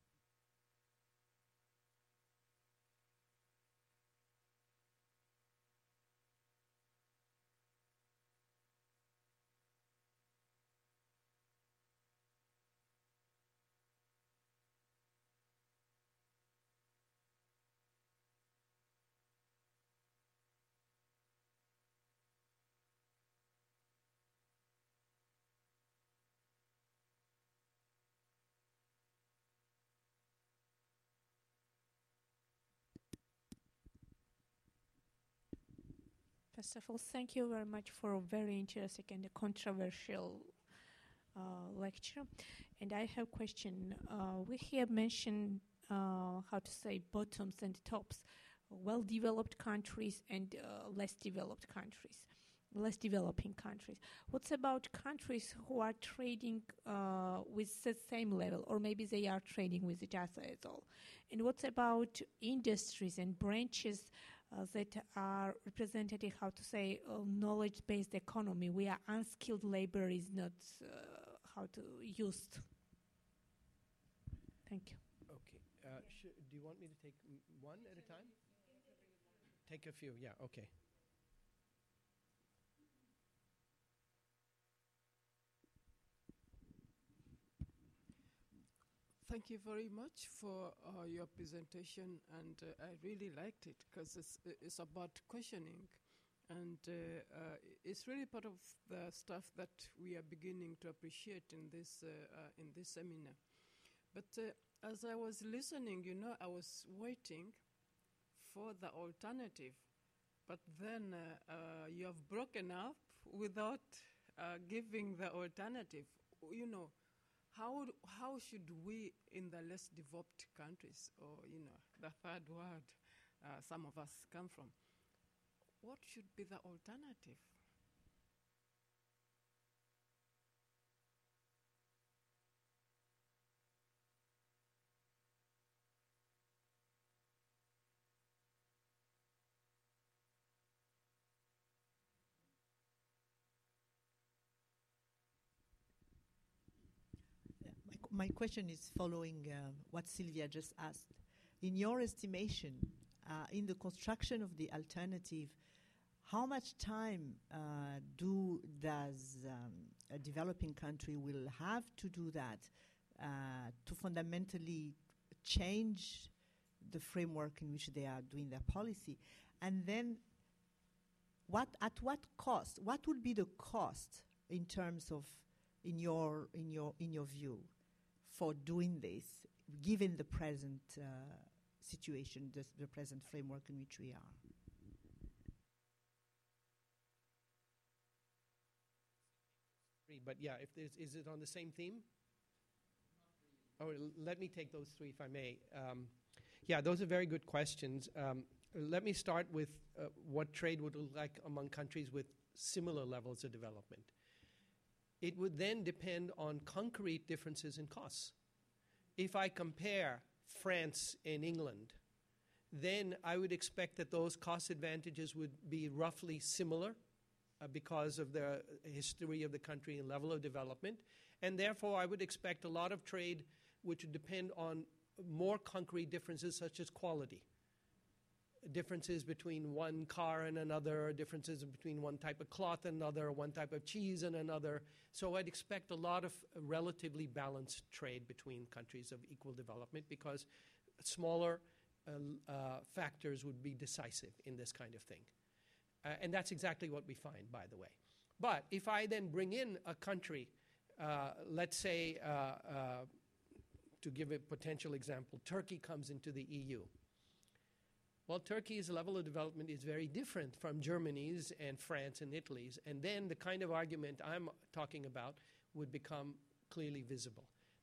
First of all, thank you very much for a very interesting and a controversial lecture. And I have a question. We have mentioned, how to say, bottoms and tops, well-developed countries and less developed countries, less developing countries. What's about countries who are trading with the same level, or maybe they are trading with each other as well? And what's about industries and branches that are representative, how to say, knowledge-based economy, where unskilled labor is not used? Thank you. Okay. Do you want me to take one at a time? Take a few, yeah, okay. Thank you very much for your presentation, and I really liked it because it's about questioning, and it's really part of the stuff that we are beginning to appreciate in this seminar. But as I was listening, I was waiting for the alternative, but then you have broken up without giving the alternative. How should we in the less developed countries, or the third world, some of us come from, what should be the alternative? My question is following what Sylvia just asked. In your estimation, in the construction of the alternative, how much time does a developing country will have to do that to fundamentally change the framework in which they are doing their policy? And then at what cost? What would be the cost in terms of, in your view, for doing this, given the present situation, the present framework in which we are? But yeah, is it on the same theme? Oh, let me take those three, if I may. Yeah, those are very good questions. Let me start with what trade would look like among countries with similar levels of development. It would then depend on concrete differences in costs. If I compare France and England, then I would expect that those cost advantages would be roughly similar because of the history of the country and level of development. And therefore, I would expect a lot of trade which would depend on more concrete differences such as quality. Differences between one car and another, differences between one type of cloth and another, one type of cheese and another. So I'd expect a lot of relatively balanced trade between countries of equal development because smaller factors would be decisive in this kind of thing. And that's exactly what we find, by the way. But if I then bring in a country, let's say, to give a potential example, Turkey comes into the EU. Well, Turkey's level of development is very different from Germany's and France and Italy's, and then the kind of argument I'm talking about would become clearly visible.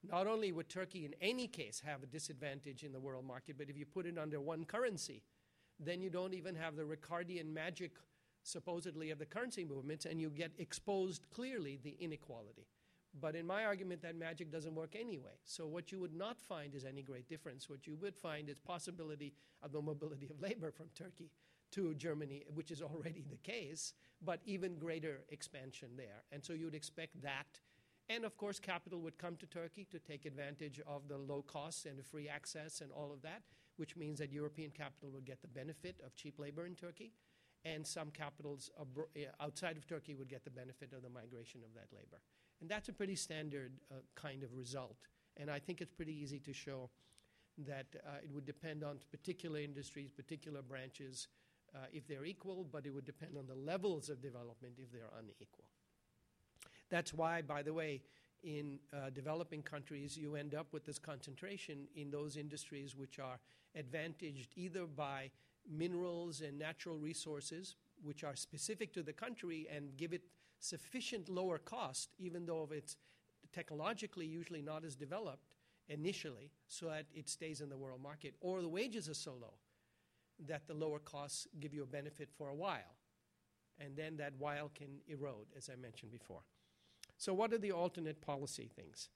Not only would Turkey in any case have a disadvantage in the world market, but if you put it under one currency, then you don't even have the Ricardian magic supposedly of the currency movements, and you get exposed clearly the inequality. But in my argument, that magic doesn't work anyway. So what you would not find is any great difference. What you would find is possibility of the mobility of labor from Turkey to Germany, which is already the case, but even greater expansion there. And so you would expect that. And of course, capital would come to Turkey to take advantage of the low costs and the free access and all of that, which means that European capital would get the benefit of cheap labor in Turkey, and some capitals outside of Turkey would get the benefit of the migration of that labor. And that's a pretty standard kind of result. And I think it's pretty easy to show that it would depend on particular industries, particular branches, if they're equal, but it would depend on the levels of development if they're unequal. That's why, by the way, in developing countries, you end up with this concentration in those industries which are advantaged either by minerals and natural resources, which are specific to the country and give it sufficient lower cost, even though it's technologically usually not as developed initially, so that it stays in the world market, or the wages are so low that the lower costs give you a benefit for a while, and then that while can erode, as I mentioned before. So what are the alternate policy things?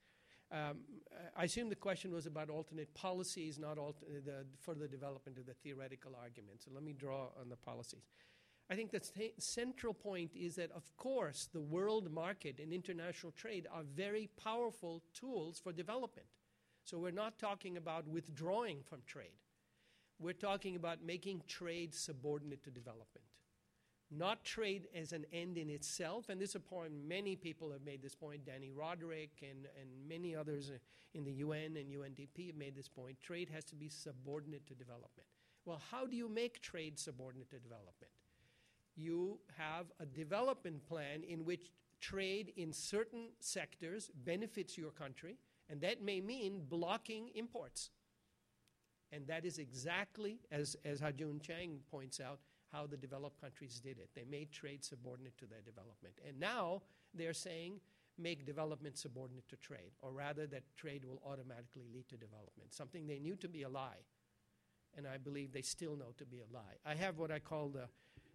I assume the question was about alternate policies, not for the development of the theoretical argument. So let me draw on the policies. I think the central point is that, of course, the world market and international trade are very powerful tools for development. So we're not talking about withdrawing from trade. We're talking about making trade subordinate to development. Not trade as an end in itself, and this is a point many people have made this point. Danny Roderick and many others in the UN and UNDP have made this point. Trade has to be subordinate to development. Well, how do you make trade subordinate to development? You have a development plan in which trade in certain sectors benefits your country, and that may mean blocking imports. And that is exactly, as Hajun Chang points out, how the developed countries did it. They made trade subordinate to their development. And now they're saying make development subordinate to trade, or rather that trade will automatically lead to development, something they knew to be a lie. And I believe they still know to be a lie. I have what I call the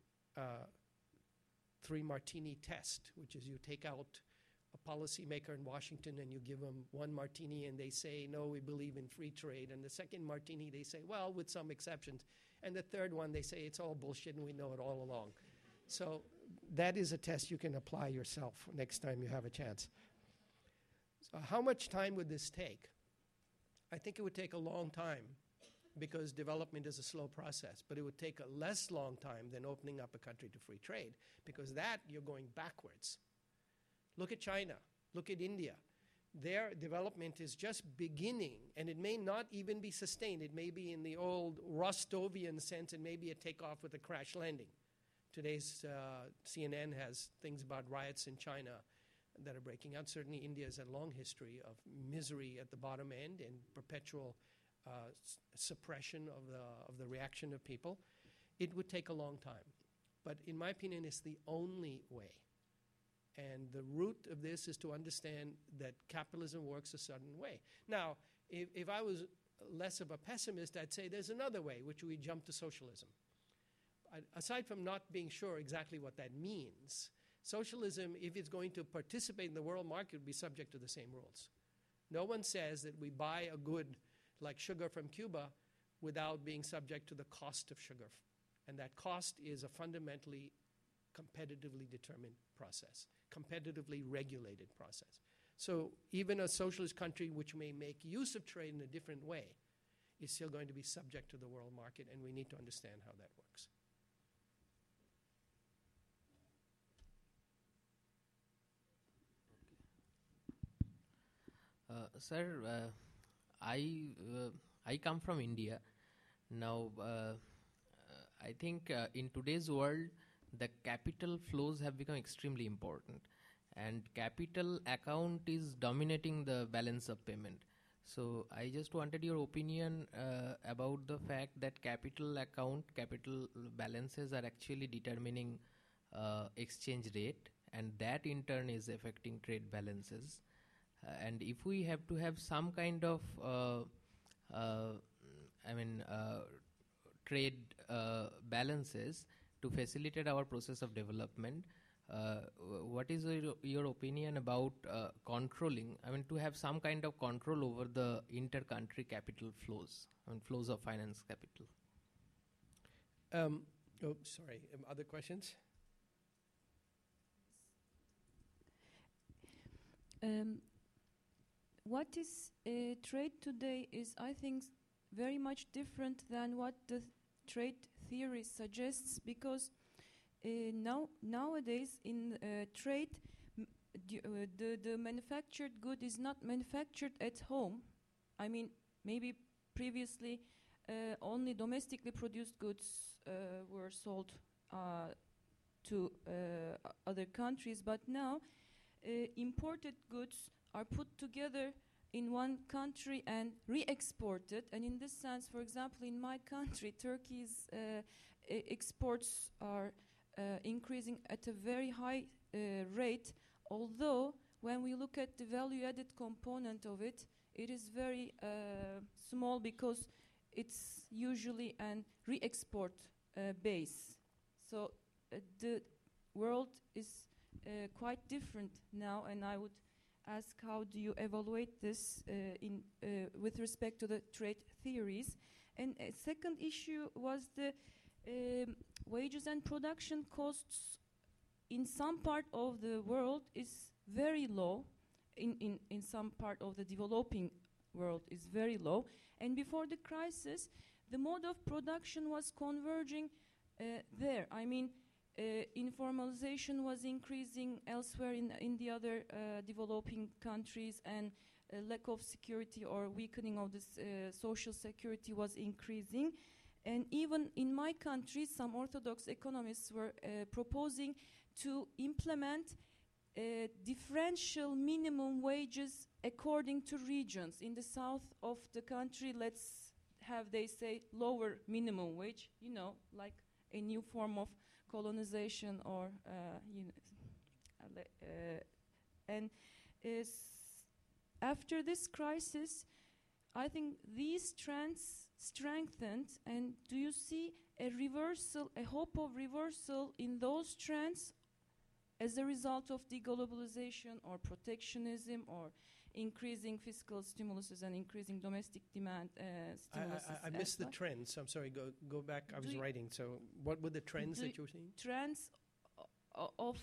three martini test, which is you take out a policymaker in Washington and you give them one martini and they say, no, we believe in free trade. And the second martini, they say, well, with some exceptions. And the third one, they say, it's all bullshit and we know it all along. So that is a test you can apply yourself next time you have a chance. So how much time would this take? I think it would take a long time because development is a slow process, but it would take a less long time than opening up a country to free trade, because that you're going backwards. Look at China, look at India. Their development is just beginning, and it may not even be sustained. It may be in the old Rostovian sense, and maybe a takeoff with a crash landing. Today's CNN has things about riots in China that are breaking out. Certainly India has a long history of misery at the bottom end and perpetual suppression of the reaction of people. It would take a long time. But in my opinion, it's the only way. And the root of this is to understand that capitalism works a certain way. Now, if I was less of a pessimist, I'd say there's another way, which we jump to socialism. Aside from not being sure exactly what that means, socialism, if it's going to participate in the world market, would be subject to the same rules. No one says that we buy a good like sugar from Cuba without being subject to the cost of sugar. And that cost is a fundamentally competitively determined process, competitively regulated process. So even a socialist country which may make use of trade in a different way is still going to be subject to the world market, and we need to understand how that works. Sir, I come from India. Now, I think in today's world, the capital flows have become extremely important, and capital account is dominating the balance of payment. So I just wanted your opinion about the fact that capital balances are actually determining exchange rate, and that in turn is affecting trade balances. And if we have to have some kind of trade balances to facilitate our process of development, what is your opinion about controlling, to have some kind of control over the inter-country capital flows, flows of finance capital? Other questions? What is trade today is, I think, very much different than what the trade theory suggests, because nowadays in trade, the manufactured good is not manufactured at home. I mean, maybe previously only domestically produced goods were sold to other countries, but now imported goods are put together in one country and re-exported. And in this sense, for example, in my country, Turkey's exports are increasing at a very high rate, although when we look at the value-added component of it, it is very small, because it's usually an re-export base. So the world is quite different now, and I would ask, how do you evaluate this with respect to the trade theories? And a second issue was the wages and production costs in some part of the world is very low, in some part of the developing world is very low. And before the crisis, the mode of production was converging there. I mean, informalization was increasing elsewhere in the other developing countries, and lack of security or weakening of this social security was increasing. And even in my country, some orthodox economists were proposing to implement differential minimum wages according to regions. In the south of the country, let's have, they say, lower minimum wage, like a new form of colonization, or and after this crisis, I think these trends strengthened. And do you see a reversal, a hope of reversal in those trends as a result of deglobalization or protectionism or increasing fiscal stimuluses and increasing domestic demand stimuluses? I missed the trends. I'm sorry. Go back. I was writing. So, what were the trends that you were seeing? Trends of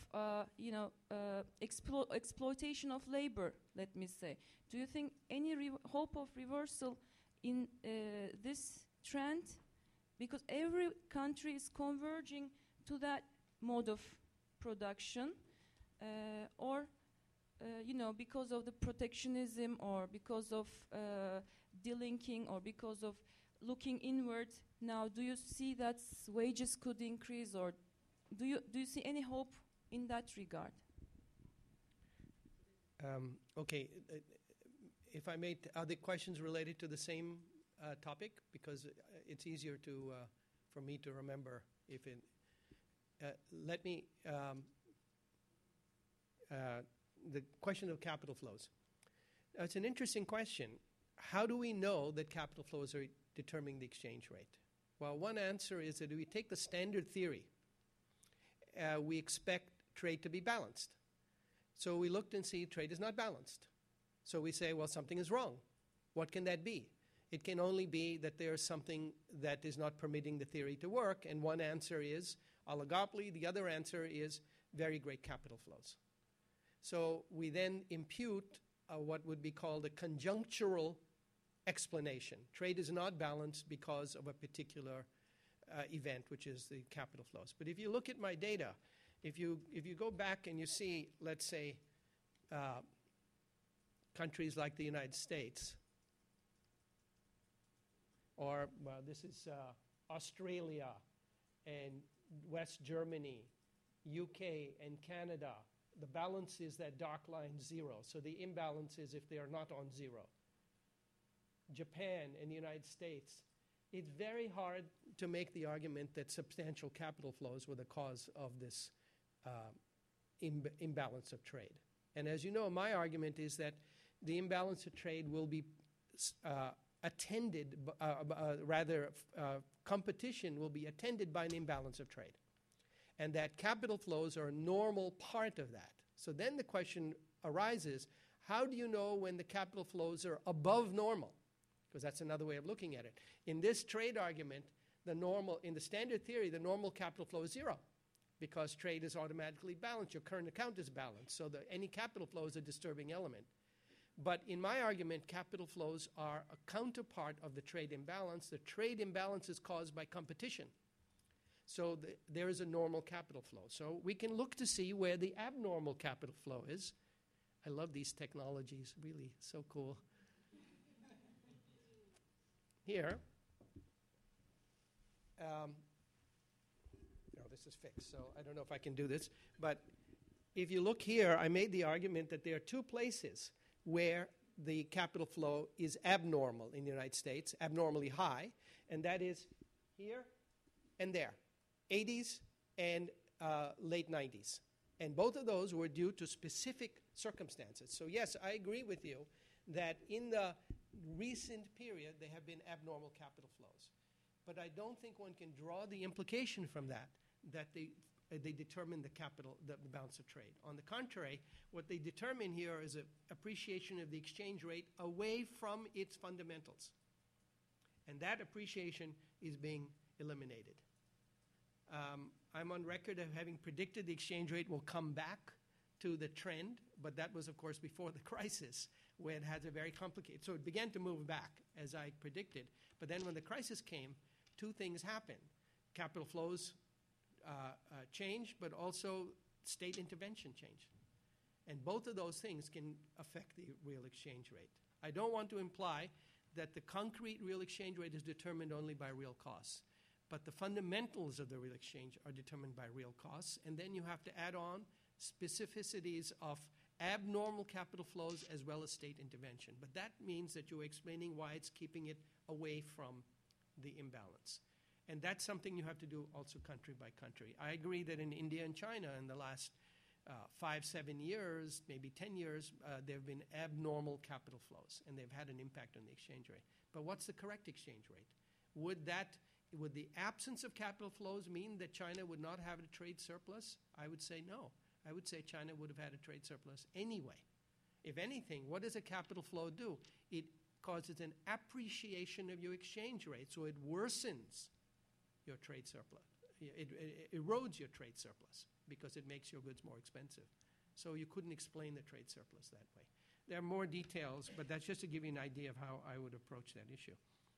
exploitation of labor. Let me say. Do you think any hope of reversal in this trend? Because every country is converging to that mode of production, or because of the protectionism, or because of delinking, or because of looking inward. Now, do you see that wages could increase, or do you see any hope in that regard? Okay. If I may, are the questions related to the same topic? Because it's easier for me to remember if it. Let me. The question of capital flows. Now, it's an interesting question. How do we know that capital flows are determining the exchange rate? Well, one answer is that if we take the standard theory, we expect trade to be balanced. So we looked and see trade is not balanced. So we say, well, something is wrong. What can that be? It can only be that there's something that is not permitting the theory to work, and one answer is oligopoly. The other answer is very great capital flows. So we then impute what would be called a conjunctural explanation. Trade is not balanced because of a particular event, which is the capital flows. But if you look at my data, if you go back and you see, let's say, countries like the United States, or this is Australia and West Germany, UK and Canada, the balance is that dark line 0. So the imbalance is if they are not on 0. Japan and the United States, it's very hard to make the argument that substantial capital flows were the cause of this imbalance of trade. And as you know, my argument is that the imbalance of trade will be competition will be attended by an imbalance of trade. And that capital flows are a normal part of that. So then the question arises, how do you know when the capital flows are above normal? Because that's another way of looking at it. In this trade argument, in the standard theory, the normal capital flow is zero because trade is automatically balanced. Your current account is balanced, so any capital flow is a disturbing element. But in my argument, capital flows are a counterpart of the trade imbalance. The trade imbalance is caused by competition. So there is a normal capital flow. So we can look to see where the abnormal capital flow is. I love these technologies, really, so cool. Here, no, this is fixed, so I don't know if I can do this. But if you look here, I made the argument that there are two places where the capital flow is abnormal in the United States, abnormally high, and that is here and there, 80s and late 90s. And both of those were due to specific circumstances. So yes, I agree with you that in the recent period there have been abnormal capital flows. But I don't think one can draw the implication from that they determine the balance of trade. On the contrary, what they determine here is an appreciation of the exchange rate away from its fundamentals. And that appreciation is being eliminated. I'm on record of having predicted the exchange rate will come back to the trend, but that was, of course, before the crisis, where it had a very complicated. So it began to move back, as I predicted. But then when the crisis came, two things happened. Capital flows changed, but also state intervention changed. And both of those things can affect the real exchange rate. I don't want to imply that the concrete real exchange rate is determined only by real costs. But the fundamentals of the real exchange are determined by real costs. And then you have to add on specificities of abnormal capital flows as well as state intervention. But that means that you're explaining why it's keeping it away from the imbalance. And that's something you have to do also country by country. I agree that in India and China in the last 5-7 years, maybe 10 years, there have been abnormal capital flows, and they've had an impact on the exchange rate. But what's the correct exchange rate? Would the absence of capital flows mean that China would not have a trade surplus? I would say no. I would say China would have had a trade surplus anyway. If anything, what does a capital flow do? It causes an appreciation of your exchange rate, so it worsens your trade surplus. It erodes your trade surplus because it makes your goods more expensive. So you couldn't explain the trade surplus that way. There are more details, but that's just to give you an idea of how I would approach that issue.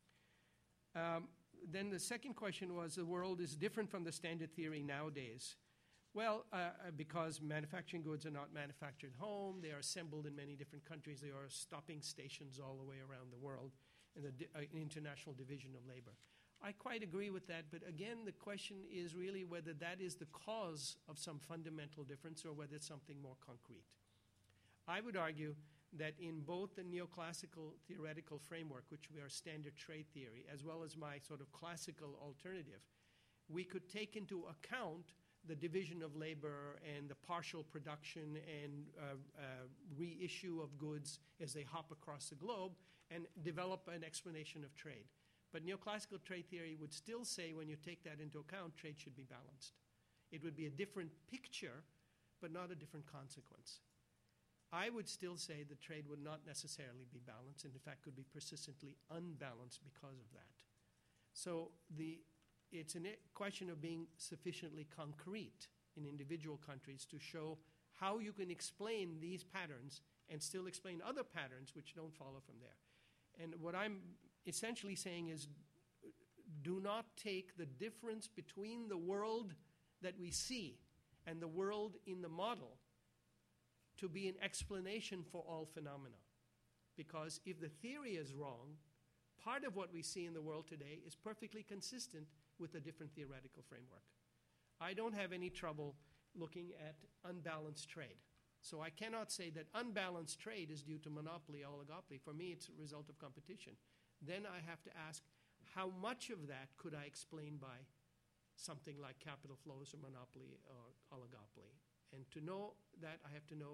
Then the second question was, the world is different from the standard theory nowadays. Well, because manufacturing goods are not manufactured home, they are assembled in many different countries, there are stopping stations all the way around the world, and the international division of labor. I quite agree with that, but again, the question is really whether that is the cause of some fundamental difference or whether it's something more concrete. I would argue that in both the neoclassical theoretical framework, which we are standard trade theory, as well as my sort of classical alternative, we could take into account the division of labor and the partial production and reissue of goods as they hop across the globe and develop an explanation of trade. But neoclassical trade theory would still say when you take that into account, trade should be balanced. It would be a different picture, but not a different consequence. I would still say that trade would not necessarily be balanced, and in fact could be persistently unbalanced because of that. So it's a question of being sufficiently concrete in individual countries to show how you can explain these patterns and still explain other patterns which don't follow from there. And what I'm essentially saying is, do not take the difference between the world that we see and the world in the model to be an explanation for all phenomena. Because if the theory is wrong, part of what we see in the world today is perfectly consistent with a different theoretical framework. I don't have any trouble looking at unbalanced trade. So I cannot say that unbalanced trade is due to monopoly or oligopoly. For me, it's a result of competition. Then I have to ask, how much of that could I explain by something like capital flows or monopoly or oligopoly? And to know that, I have to know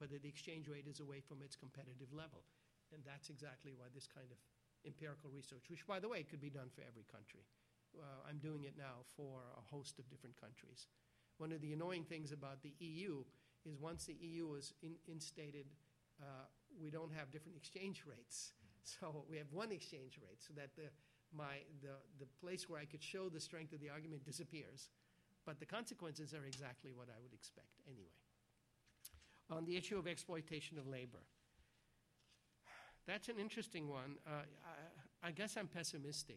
but that the exchange rate is away from its competitive level. And that's exactly why this kind of empirical research, which, by the way, could be done for every country. I'm doing it now for a host of different countries. One of the annoying things about the EU is once the EU is instated, we don't have different exchange rates. So we have one exchange rate, so that the place where I could show the strength of the argument disappears. But the consequences are exactly what I would expect anyway. On the issue of exploitation of labor, that's an interesting one. I guess I'm pessimistic.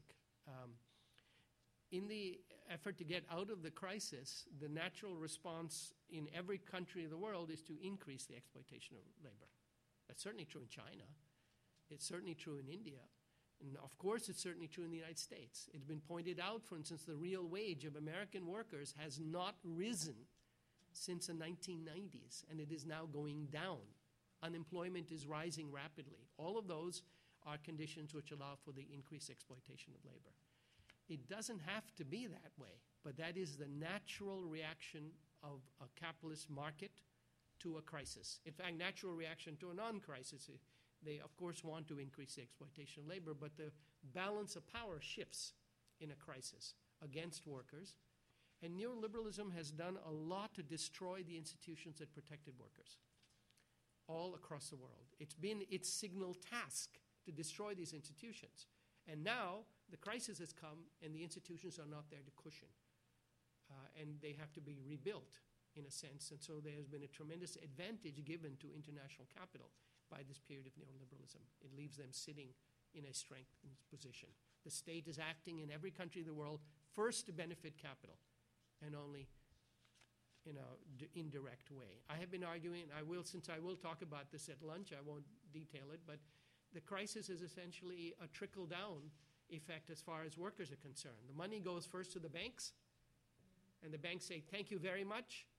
In the effort to get out of the crisis, the natural response in every country of the world is to increase the exploitation of labor. That's certainly true in China. It's certainly true in India. And of course, it's certainly true in the United States. It's been pointed out, for instance, the real wage of American workers has not risen since the 1990s, and it is now going down. Unemployment is rising rapidly. All of those are conditions which allow for the increased exploitation of labor. It doesn't have to be that way, but that is the natural reaction of a capitalist market to a crisis. In fact, natural reaction to a non-crisis. They, of course, want to increase the exploitation of labor, but the balance of power shifts in a crisis against workers. And neoliberalism has done a lot to destroy the institutions that protected workers all across the world. It's been its signal task to destroy these institutions. And now the crisis has come and the institutions are not there to cushion. And they have to be rebuilt in a sense. And so there has been a tremendous advantage given to international capital by this period of neoliberalism. It leaves them sitting in a strengthened position. The state is acting in every country of the world first to benefit capital and only in an indirect way. I have been arguing, and I will, since I will talk about this at lunch, I won't detail it, but the crisis is essentially a trickle-down effect as far as workers are concerned. The money goes first to the banks, and the banks say, thank you very much,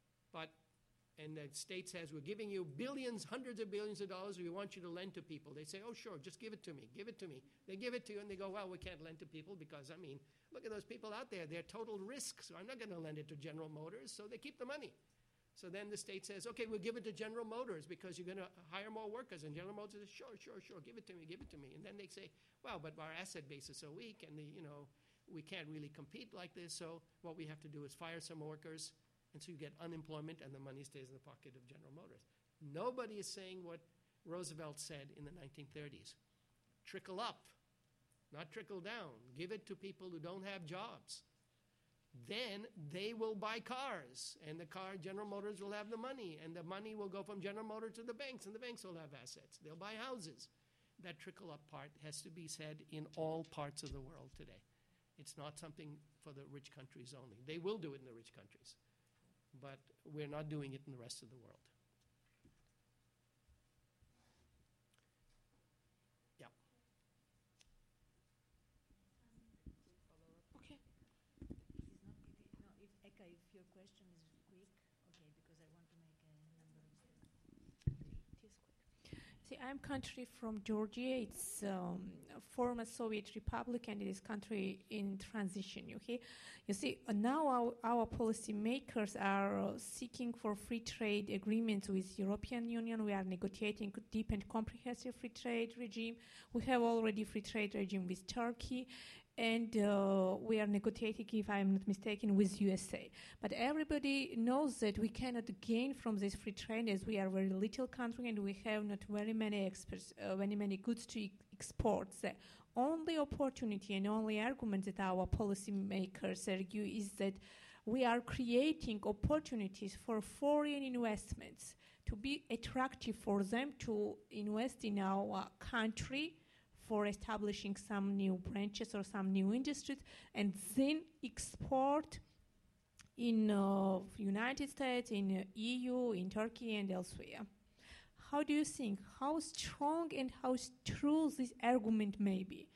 and the state says, we're giving you billions, hundreds of billions of dollars, we want you to lend to people. They say, oh, sure, just give it to me, give it to me. They give it to you, and they go, well, we can't lend to people because, I mean, look at those people out there. They're total risk, so I'm not going to lend it to General Motors, so they keep the money. So then the state says, okay, we'll give it to General Motors because you're going to hire more workers. And General Motors says, sure, give it to me, give it to me. And then they say, well, but our asset base is so weak, and we can't really compete like this, so what we have to do is fire some workers. And so you get unemployment, and the money stays in the pocket of General Motors. Nobody is saying what Roosevelt said in the 1930s. Trickle up, not trickle down. Give it to people who don't have jobs. Then they will buy cars, and General Motors will have the money, and the money will go from General Motors to the banks, and the banks will have assets. They'll buy houses. That trickle-up part has to be said in all parts of the world today. It's not something for the rich countries only. They will do it in the rich countries, but we're not doing it in the rest of the world. Yeah. Okay. If Eka, if your question is quick, okay, because I want to make a number of statements. It is quick. See, I'm country from Georgia. It's a former Soviet republic, and it is country in transition. Okay, you see, now our policy makers are seeking for free trade agreements with European Union. We are negotiating deep and comprehensive free trade regime. We have already free trade regime with Turkey. And we are negotiating, if I'm not mistaken, with USA. But everybody knows that we cannot gain from this free trade as we are a very little country and we have not very many goods to export. The only opportunity and only argument that our policymakers argue is that we are creating opportunities for foreign investments to be attractive for them to invest in our country, for establishing some new branches or some new industries, and then export in United States, in EU, in Turkey, and elsewhere. How do you think, how strong and how true this argument may be?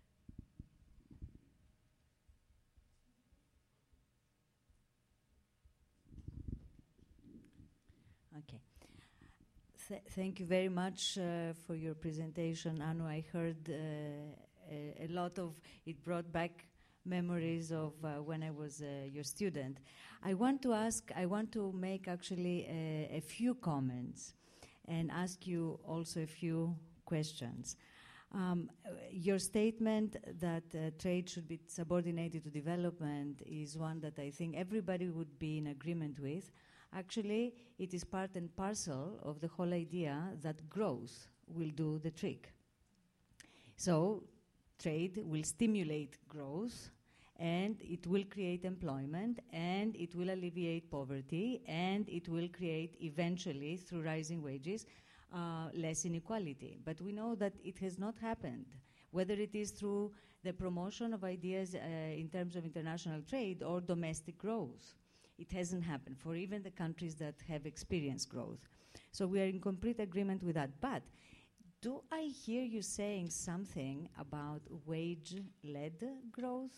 Okay. Thank you very much for your presentation, Anu. I heard a lot of, it brought back memories of when I was your student. I want to make actually a few comments. and ask you also a few questions. Your statement that trade should be subordinated to development is one that I think everybody would be in agreement with. Actually, it is part and parcel of the whole idea that growth will do the trick. So, trade will stimulate growth, and it will create employment, and it will alleviate poverty, and it will create eventually, through rising wages, less inequality. But we know that it has not happened, whether it is through the promotion of ideas in terms of international trade or domestic growth. It hasn't happened for even the countries that have experienced growth. So we are in complete agreement with that. But do I hear you saying something about wage-led growth?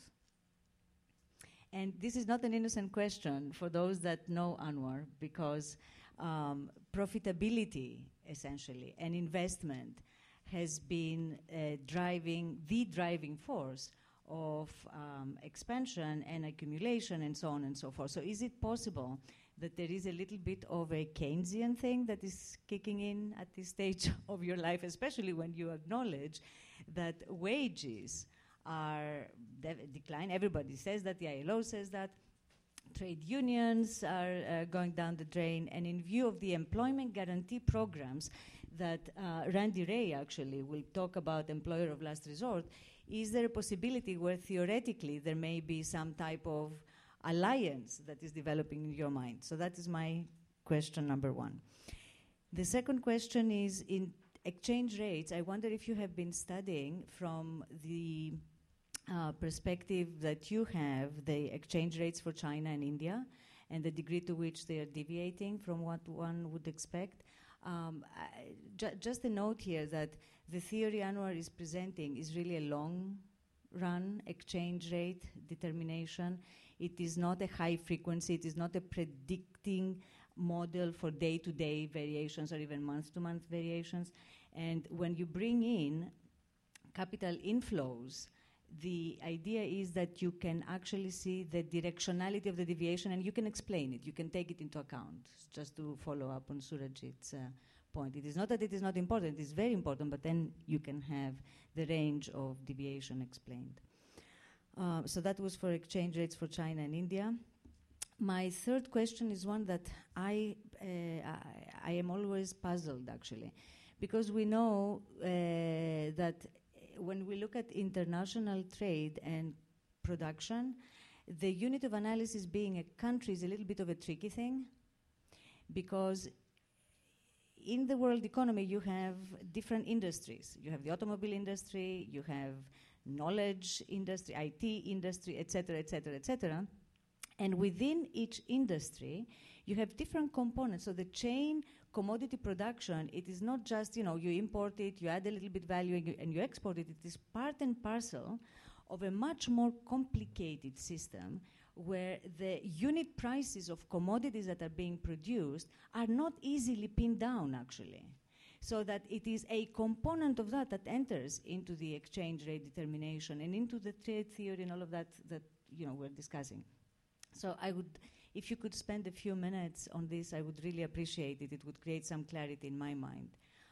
And this is not an innocent question for those that know Anwar, because profitability, essentially, and investment has been the driving force of expansion and accumulation and so on and so forth. So is it possible that there is a little bit of a Keynesian thing that is kicking in at this stage of your life, especially when you acknowledge that wages are decline? Everybody says that, the ILO says that, trade unions are going down the drain, and in view of the employment guarantee programs that Randy Ray actually will talk about, employer of last resort, is there a possibility where theoretically there may be some type of alliance that is developing in your mind? So that is my question number one. The second question is, in exchange rates, I wonder if you have been studying from the perspective that you have the exchange rates for China and India and the degree to which they are deviating from what one would expect. Just a note here that the theory Anwar is presenting is really a long-run exchange rate determination. It is not a high frequency. It is not a predicting model for day-to-day variations or even month-to-month variations. And when you bring in capital inflows, the idea is that you can actually see the directionality of the deviation, and you can explain it. You can take it into account, just to follow up on Surajit's point. It is not that it is not important. It is very important, but then you can have the range of deviation explained. So that was for exchange rates for China and India. My third question is one that I am always puzzled, actually, because we know that when we look at international trade and production, the unit of analysis being a country is a little bit of a tricky thing, because in the world economy you have different industries. You have the automobile industry, you have knowledge industry, IT industry, etc., etc., etc. And within each industry, you have different components. So the chain commodity production, it is not just, you import it, you add a little bit value, and you export it. It is part and parcel of a much more complicated system where the unit prices of commodities that are being produced are not easily pinned down, actually. So that it is a component of that enters into the exchange rate determination and into the trade theory and all of that we're discussing. So I would, if you could spend a few minutes on this, I would really appreciate it. It would create some clarity in my mind.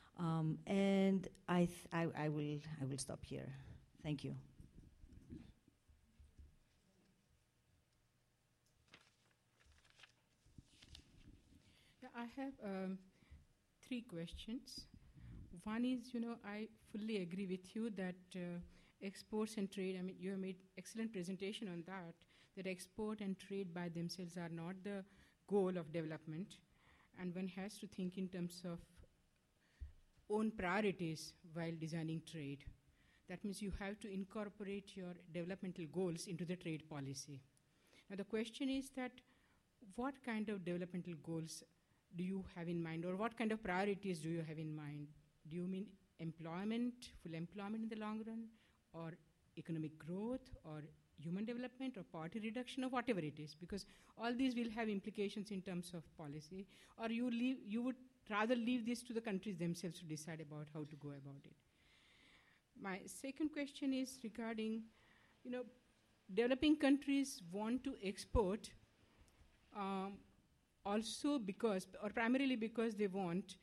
And I will stop here. Thank you. Yeah, I have 3 questions. One is, I fully agree with you that exports and trade, you have made excellent presentation on that export and trade by themselves are not the goal of development, and one has to think in terms of own priorities while designing trade. That means you have to incorporate your developmental goals into the trade policy. Now the question is that what kind of developmental goals do you have in mind, or what kind of priorities do you have in mind? Do you mean employment, full employment in the long run, or economic growth, or human development, or poverty reduction, or whatever it is? Because all these will have implications in terms of policy, or you would rather leave this to the countries themselves to decide about how to go about it. My second question is regarding, developing countries want to export also because, or primarily because they want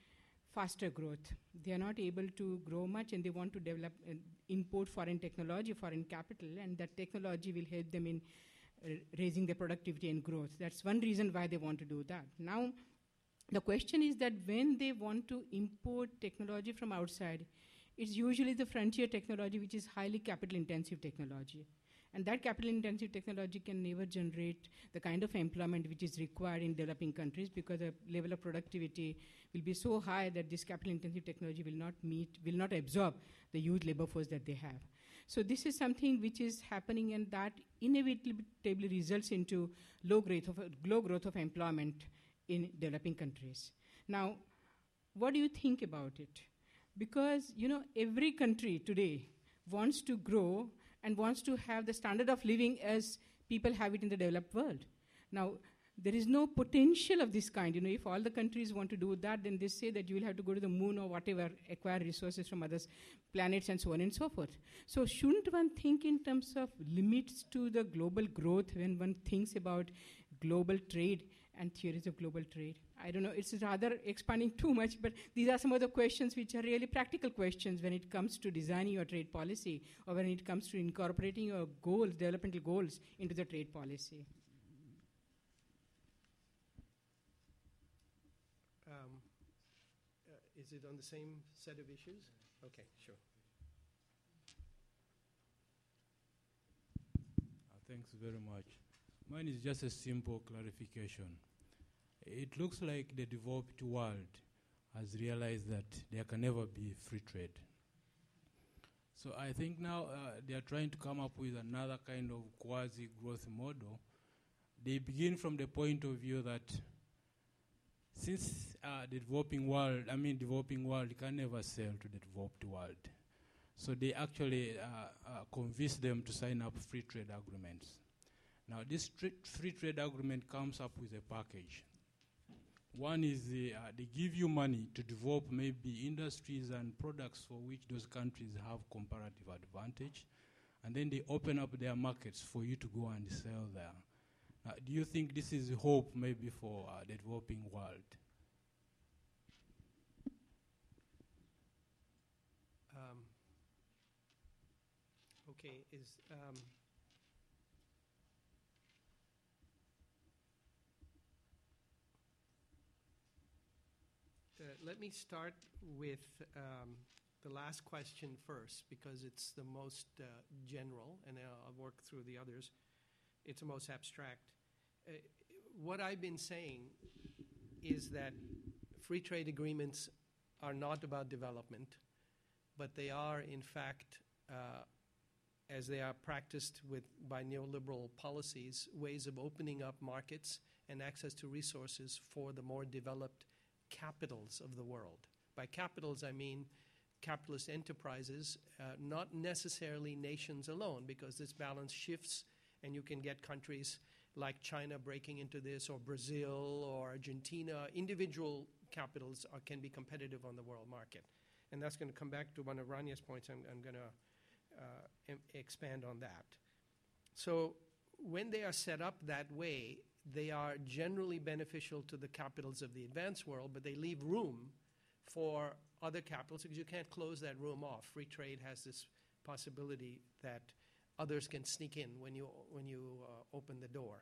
faster growth. They are not able to grow much, and they want to develop and import foreign technology, foreign capital, and that technology will help them in raising their productivity and growth. That's one reason why they want to do that. Now, the question is that when they want to import technology from outside, it's usually the frontier technology, which is highly capital-intensive technology. And that capital-intensive technology can never generate the kind of employment which is required in developing countries, because the level of productivity will be so high that this capital-intensive technology will not absorb the huge labor force that they have. So this is something which is happening, and that inevitably results into low growth of employment in developing countries. Now, what do you think about it? Because, every country today wants to grow and wants to have the standard of living as people have it in the developed world. Now, there is no potential of this kind. If all the countries want to do that, then they say that you will have to go to the moon or whatever, acquire resources from other planets and so on and so forth. So shouldn't one think in terms of limits to the global growth when one thinks about global trade and theories of global trade? I don't know, it's rather expanding too much, but these are some of the questions which are really practical questions when it comes to designing your trade policy, or when it comes to incorporating your goals, developmental goals, into the trade policy. Is it on the same set of issues? Okay, sure. Thanks very much. Mine is just a simple clarification. It looks like the developed world has realized that there can never be free trade. So I think now they are trying to come up with another kind of quasi-growth model. They begin from the point of view that since the developing world can never sell to the developed world. So they actually convince them to sign up free trade agreements. Now this free trade agreement comes up with a package. One is they give you money to develop maybe industries and products for which those countries have comparative advantage, and then they open up their markets for you to go and sell there. Do you think this is hope maybe for the developing world? Okay, let me start with the last question first, because it's the most general, and I'll work through the others. It's the most abstract. What I've been saying is that free trade agreements are not about development, but they are, in fact, as they are practiced by neoliberal policies, ways of opening up markets and access to resources for the more developed capitals of the world. By capitals, I mean capitalist enterprises, not necessarily nations alone, because this balance shifts, and you can get countries like China breaking into this, or Brazil, or Argentina. Individual capitals can be competitive on the world market. And that's going to come back to one of Rania's points. I'm going to expand on that. So when they are set up that way, they are generally beneficial to the capitals of the advanced world, but they leave room for other capitals, because you can't close that room off. Free trade has this possibility that others can sneak in when you open the door.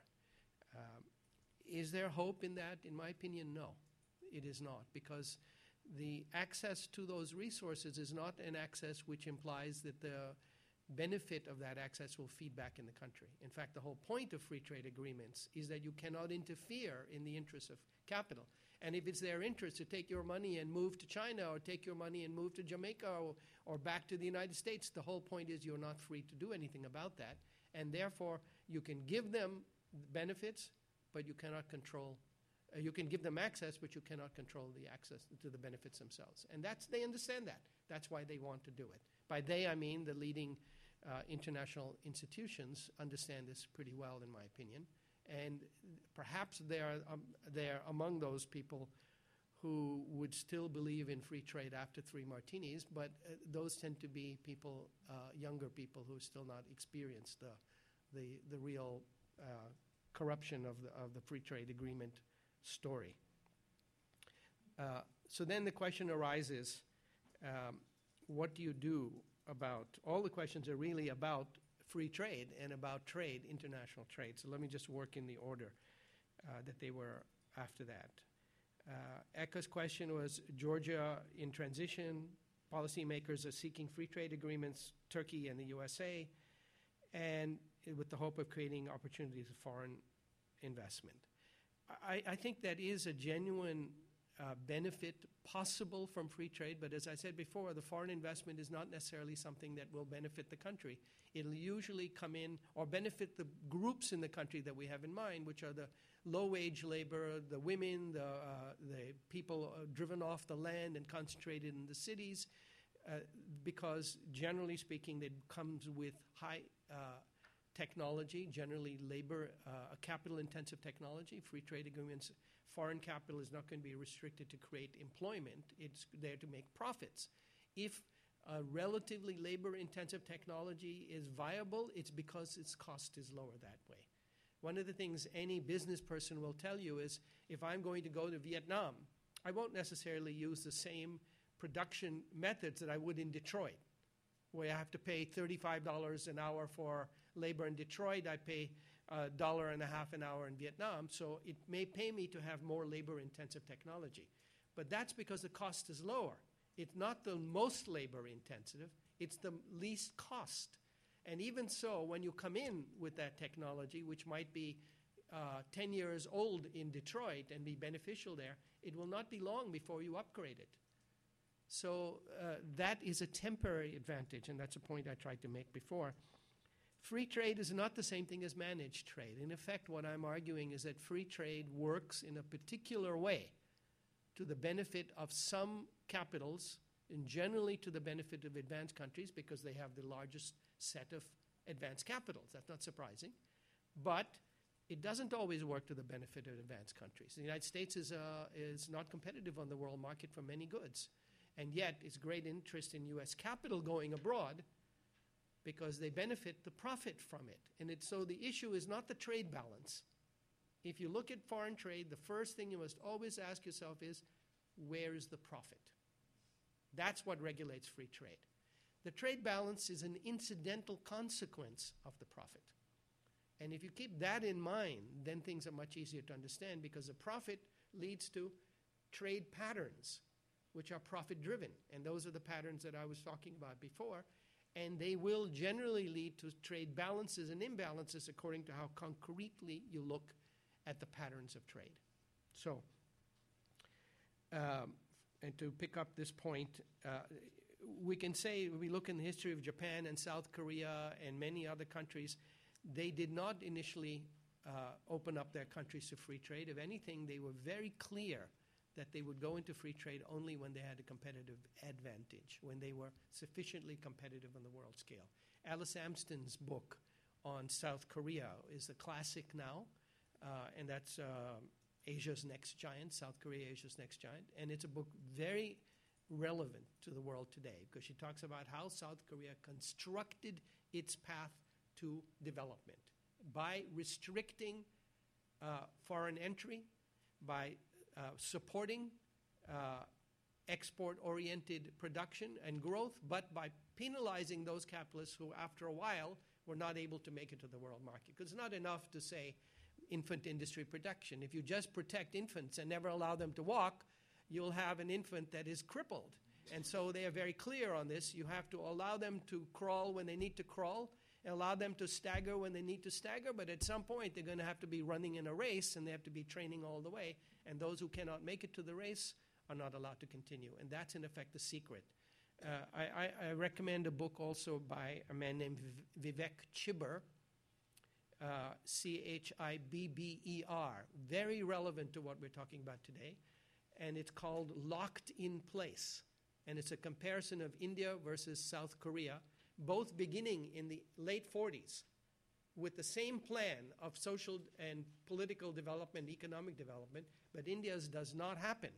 Is there hope in that? In my opinion, no, it is not, because the access to those resources is not an access which implies that the benefit of that access will feed back in the country. In fact, the whole point of free trade agreements is that you cannot interfere in the interests of capital. And if it's their interest to take your money and move to China, or take your money and move to Jamaica, or back to the United States, the whole point is you're not free to do anything about that. And therefore, you can give them benefits, but you cannot control. You can give them access, but you cannot control the access to the benefits themselves. And they understand that. That's why they want to do it. By they, I mean the leading international institutions understand this pretty well, in my opinion. And perhaps they're among those people who would still believe in free trade after 3 martinis, but those tend to be people, younger people, who still not experienced the real corruption of the free trade agreement story. So then the question arises, what do you do about, all the questions are really about free trade and about trade, international trade. So let me just work in the order that they were after that. Eka's question was Georgia in transition, policymakers are seeking free trade agreements, Turkey and the USA, and with the hope of creating opportunities of foreign investment. I think that is a genuine benefit possible from free trade, but as I said before, the foreign investment is not necessarily something that will benefit the country. It'll usually come in or benefit the groups in the country that we have in mind, which are the low-wage labor, the women, the people driven off the land and concentrated in the cities, because generally speaking, it comes with high technology, generally labor, a capital-intensive technology. Free trade agreements, foreign capital is not going to be restricted to create employment. It's there to make profits. If a relatively labor-intensive technology is viable, it's because its cost is lower that way. One of the things any business person will tell you is, if I'm going to go to Vietnam, I won't necessarily use the same production methods that I would in Detroit, where I have to pay $35 an hour for labor in Detroit. I pay $1.50 an hour in Vietnam, so it may pay me to have more labor-intensive technology. But that's because the cost is lower. It's not the most labor-intensive, it's the least cost. And even so, when you come in with that technology, which might be 10 years old in Detroit and be beneficial there, it will not be long before you upgrade it. So that is a temporary advantage, and that's a point I tried to make before. Free trade is not the same thing as managed trade. In effect, what I'm arguing is that free trade works in a particular way to the benefit of some capitals, and generally to the benefit of advanced countries because they have the largest set of advanced capitals. That's not surprising. But it doesn't always work to the benefit of advanced countries. The United States is not competitive on the world market for many goods. And yet, it's great interest in U.S. capital going abroad because they benefit the profit from it. And so the issue is not the trade balance. If you look at foreign trade, the first thing you must always ask yourself is, where is the profit? That's what regulates free trade. The trade balance is an incidental consequence of the profit. And if you keep that in mind, then things are much easier to understand because the profit leads to trade patterns, which are profit-driven. And those are the patterns that I was talking about before. And they will generally lead to trade balances and imbalances according to how concretely you look at the patterns of trade. So, and to pick up this point, we can say, we look in the history of Japan and South Korea and many other countries, they did not initially open up their countries to free trade. If anything, they were very clear that they would go into free trade only when they had a competitive advantage, when they were sufficiently competitive on the world scale. Alice Amston's book on South Korea is a classic now, and that's Asia's Next Giant, South Korea, Asia's Next Giant. And it's a book very relevant to the world today because she talks about how South Korea constructed its path to development by restricting foreign entry, by supporting export-oriented production and growth, but by penalizing those capitalists who, after a while, were not able to make it to the world market. Because it's not enough to say infant industry protection. If you just protect infants and never allow them to walk, you'll have an infant that is crippled. And so they are very clear on this. You have to allow them to crawl when they need to crawl, and allow them to stagger when they need to stagger, but at some point they're going to have to be running in a race and they have to be training all the way, and those who cannot make it to the race are not allowed to continue. And that's in effect the secret. I recommend a book also by a man named Vivek Chibber, Chibber, very relevant to what we're talking about today, and it's called Locked in Place. And it's a comparison of India versus South Korea, both beginning in the late 40s with the same plan of social and political development, economic development, but India's does not happen.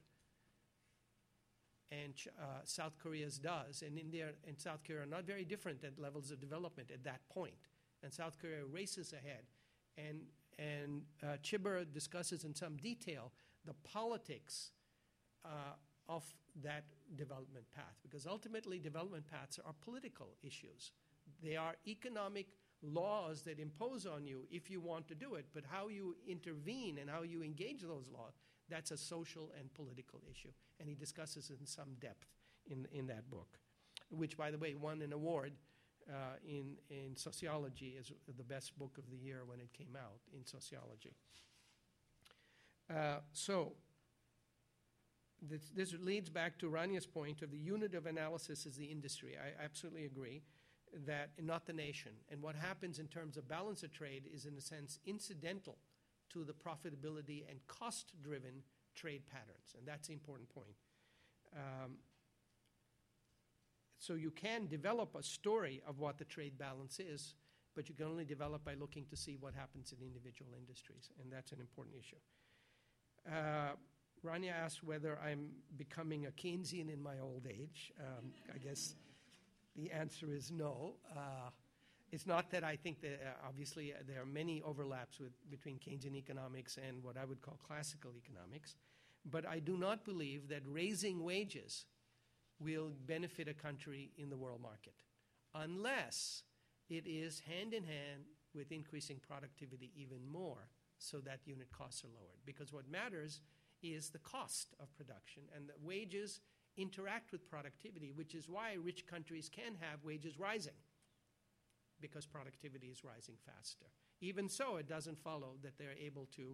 And South Korea's does. And India and South Korea are not very different at levels of development at that point. And South Korea races ahead. And Chibber discusses in some detail the politics of that development path, because ultimately development paths are political issues. They are economic laws that impose on you if you want to do it, but how you intervene and how you engage those laws, that's a social and political issue. And he discusses it in some depth in that book, which, by the way, won an award in sociology as the best book of the year when it came out in sociology. So this leads back to Rania's point of the unit of analysis is the industry. I absolutely agree that not the nation. And what happens in terms of balance of trade is, in a sense, incidental to the profitability and cost-driven trade patterns. And that's the important point. So you can develop a story of what the trade balance is, but you can only develop by looking to see what happens in individual industries. And that's an important issue. Rania asked whether I'm becoming a Keynesian in my old age. I guess the answer is no. It's not that I think that obviously there are many overlaps between Keynesian economics and what I would call classical economics, but I do not believe that raising wages will benefit a country in the world market unless it is hand in hand with increasing productivity even more so that unit costs are lowered. Because what matters is the cost of production, and the wages interact with productivity, which is why rich countries can have wages rising, because productivity is rising faster. Even so, it doesn't follow that they're able to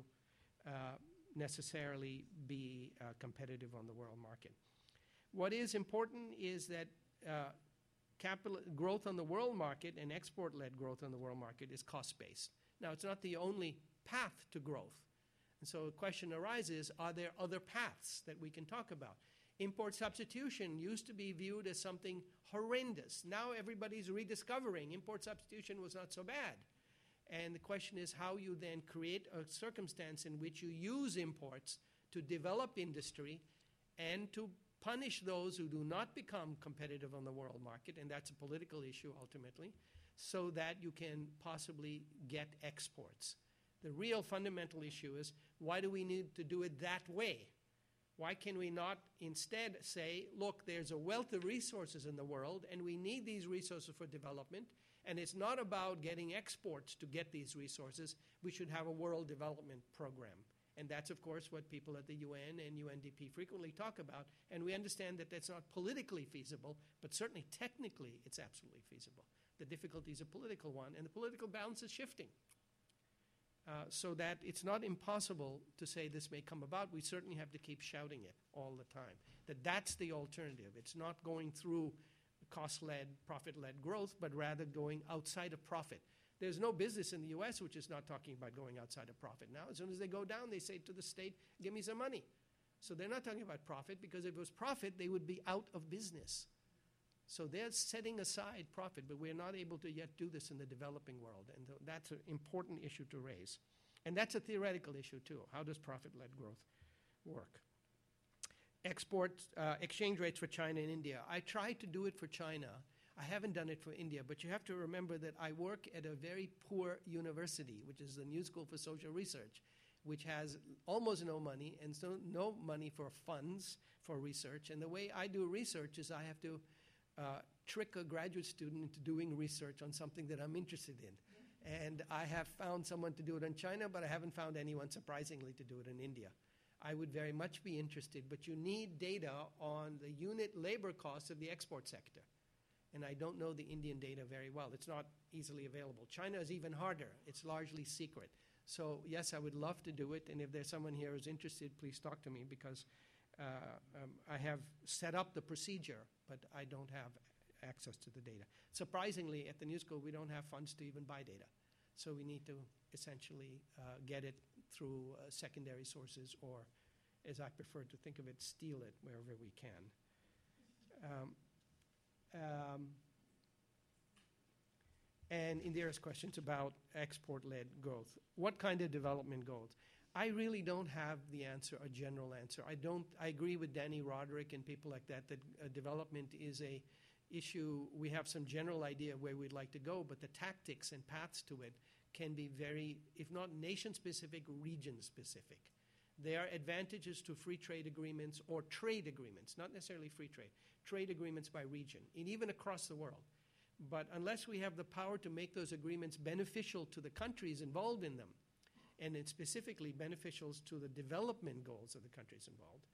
necessarily be competitive on the world market. What is important is that capital growth on the world market and export-led growth on the world market is cost-based. Now, it's not the only path to growth. And so the question arises, are there other paths that we can talk about? Import substitution used to be viewed as something horrendous. Now everybody's rediscovering import substitution was not so bad. And the question is how you then create a circumstance in which you use imports to develop industry and to punish those who do not become competitive on the world market, and that's a political issue ultimately, so that you can possibly get exports. The real fundamental issue is, why do we need to do it that way? Why can we not instead say, look, there's a wealth of resources in the world, and we need these resources for development, and it's not about getting exports to get these resources. We should have a world development program. And that's, of course, what people at the UN and UNDP frequently talk about. And we understand that that's not politically feasible, but certainly technically it's absolutely feasible. The difficulty is a political one, and the political balance is shifting. So that it's not impossible to say this may come about. We certainly have to keep shouting it all the time, that that's the alternative. It's not going through cost-led, profit-led growth, but rather going outside of profit. There's no business in the U.S. which is not talking about going outside of profit now. As soon as they go down, they say to the state, give me some money. So they're not talking about profit, because if it was profit, they would be out of business. So they're setting aside profit, but we're not able to yet do this in the developing world. And that's an important issue to raise. And that's a theoretical issue, too. How does profit-led growth work? Exchange rates for China and India. I tried to do it for China. I haven't done it for India, but you have to remember that I work at a very poor university, which is the New School for Social Research, which has almost no money, and so no money for funds for research. And the way I do research is I have to trick a graduate student into doing research on something that I'm interested in. And I have found someone to do it in China, but I haven't found anyone, surprisingly, to do it in India. I would very much be interested, but you need data on the unit labor costs of the export sector. And I don't know the Indian data very well. It's not easily available. China is even harder. It's largely secret. So, yes, I would love to do it. And if there's someone here who's interested, please talk to me, because I have set up the procedure, but I don't have access to the data. Surprisingly, at the New School, we don't have funds to even buy data. So we need to essentially get it through secondary sources, or, as I prefer to think of it, steal it wherever we can. And Indira's questions about export-led growth. What kind of development goals? I really don't have the answer, a general answer. I agree with Danny Roderick and people like that development is a issue. We have some general idea of where we'd like to go, but the tactics and paths to it can be very, if not nation-specific, region-specific. There are advantages to free trade agreements or trade agreements, not necessarily free trade agreements by region, and even across the world. But unless we have the power to make those agreements beneficial to the countries involved in them, and it's specifically beneficial to the development goals of the countries involved,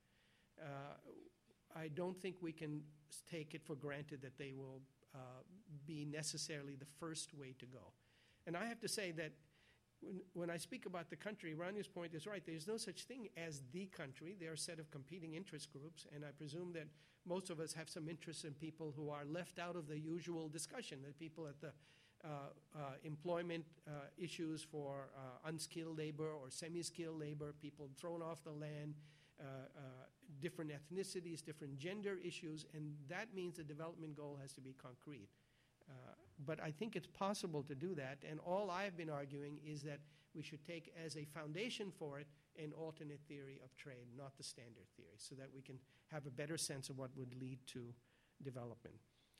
I don't think we can take it for granted that they will be necessarily the first way to go. And I have to say that when I speak about the country, Rania's point is right. There's no such thing as the country. There are a set of competing interest groups, and I presume that most of us have some interest in people who are left out of the usual discussion, the people at the employment issues for unskilled labor or semi-skilled labor, people thrown off the land, different ethnicities, different gender issues, and that means the development goal has to be concrete. But I think it's possible to do that, and all I've been arguing is that we should take as a foundation for it an alternate theory of trade, not the standard theory, so that we can have a better sense of what would lead to development.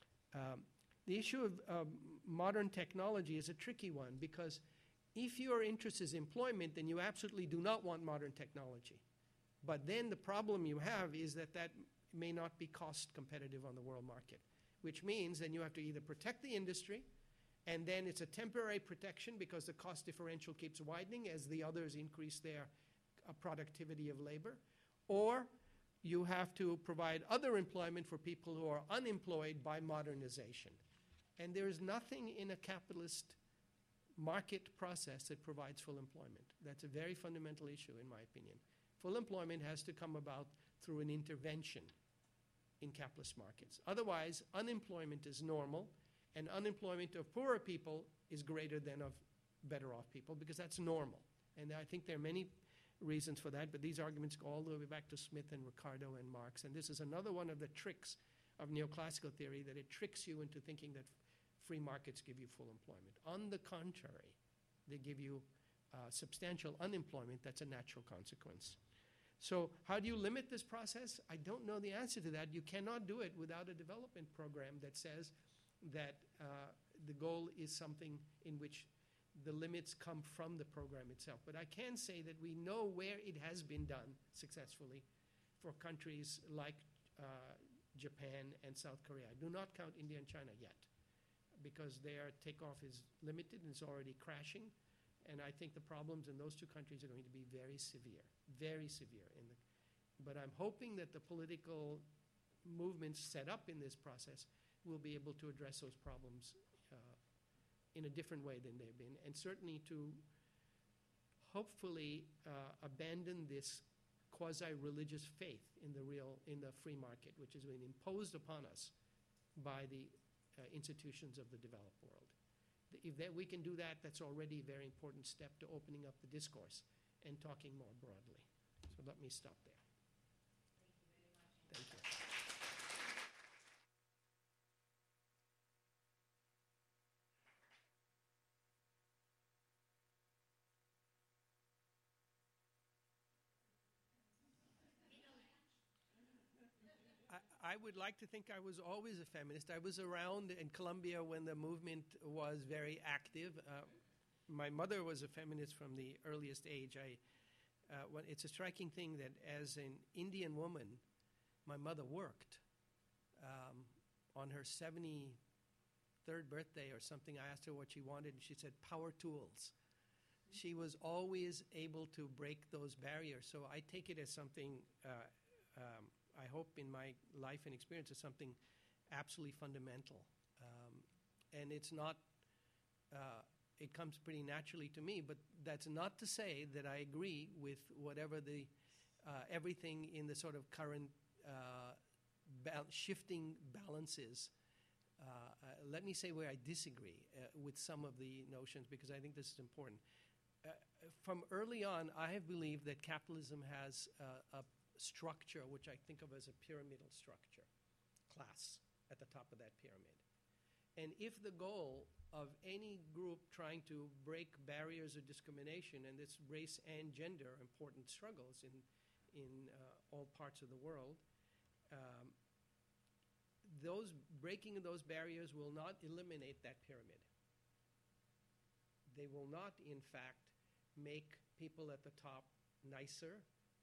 The issue of modern technology is a tricky one, because if your interest is employment, then you absolutely do not want modern technology. But then the problem you have is that that may not be cost competitive on the world market, which means then you have to either protect the industry, and then it's a temporary protection because the cost differential keeps widening as the others increase their productivity of labor, or you have to provide other employment for people who are unemployed by modernization. And there is nothing in a capitalist market process that provides full employment. That's a very fundamental issue, in my opinion. Full employment has to come about through an intervention in capitalist markets. Otherwise, unemployment is normal, and unemployment of poorer people is greater than of better off people, because that's normal. And I think there are many reasons for that, but these arguments go all the way back to Smith and Ricardo and Marx. And this is another one of the tricks of neoclassical theory, that it tricks you into thinking that free markets give you full employment. On the contrary, they give you substantial unemployment. That's a natural consequence. So how do you limit this process? I don't know the answer to that. You cannot do it without a development program that says that the goal is something in which the limits come from the program itself. But I can say that we know where it has been done successfully for countries like Japan and South Korea. I do not count India and China yet, because their takeoff is limited and it's already crashing. And I think the problems in those two countries are going to be very severe, very severe. But I'm hoping that the political movements set up in this process will be able to address those problems in a different way than they've been, and certainly to hopefully abandon this quasi-religious faith in the free market, which has been imposed upon us by the institutions of the developed world. If we can do that, that's already a very important step to opening up the discourse and talking more broadly. So let me stop there. Thank you. I would like to think I was always a feminist. I was around in Colombia when the movement was very active. My mother was a feminist from the earliest age. It's a striking thing that as an Indian woman, my mother worked. On her 73rd birthday or something, I asked her what she wanted, and she said, power tools. She was always able to break those barriers. So I take it as something, I hope in my life and experience, as something absolutely fundamental. And it's not, it comes pretty naturally to me, but that's not to say that I agree with whatever the, everything in the sort of current shifting balances. Let me say where I disagree with some of the notions, because I think this is important. From early on, I have believed that capitalism has a structure which I think of as a pyramidal structure, class at the top of that pyramid. And if the goal of any group trying to break barriers of discrimination, and this race and gender are important struggles in all parts of the world, those breaking of those barriers will not eliminate that pyramid. They will not, in fact, make people at the top nicer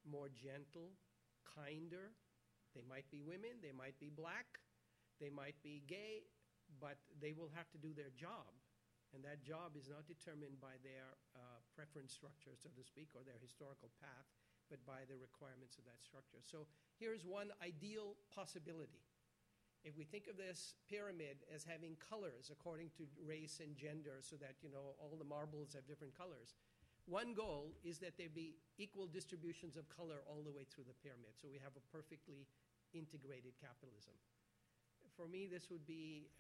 more gentle, kinder. They might be women, they might be black, they might be gay, but they will have to do their job. And that job is not determined by their preference structure, so to speak, or their historical path, but by the requirements of that structure. So here's one ideal possibility. If we think of this pyramid as having colors according to race and gender, so that, you know, all the marbles have different colors, one goal is that there be equal distributions of color all the way through the pyramid, so we have a perfectly integrated capitalism. For me, this would be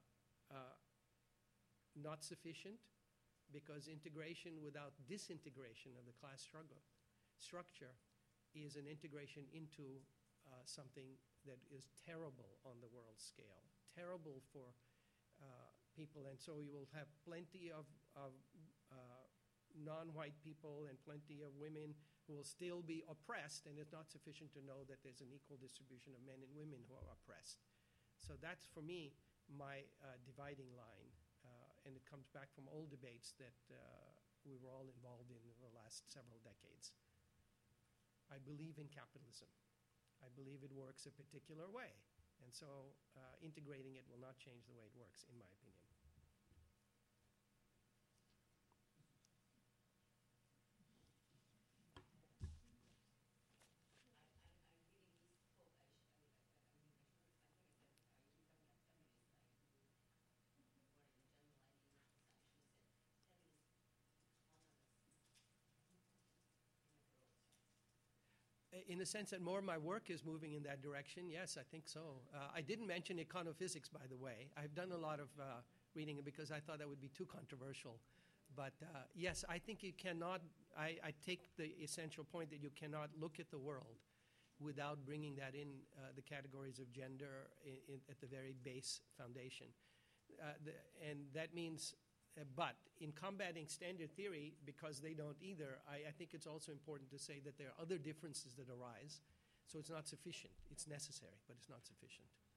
not sufficient, because integration without disintegration of the class structure is an integration into something that is terrible on the world scale, terrible for people. And so you will have plenty of non-white people and plenty of women who will still be oppressed, and it's not sufficient to know that there's an equal distribution of men and women who are oppressed. So that's, for me, my dividing line. And it comes back from old debates that we were all involved in the last several decades. I believe in capitalism. I believe it works a particular way. And so integrating it will not change the way it works, in my opinion. In the sense that more of my work is moving in that direction, yes, I think so. I didn't mention econophysics, by the way. I've done a lot of reading it because I thought that would be too controversial. But yes, I think you cannot, I take the essential point that you cannot look at the world without bringing that in the categories of gender at the very base foundation. And that means, but in combating standard theory, because they don't either, I think it's also important to say that there are other differences that arise. So it's not sufficient. It's necessary, but it's not sufficient.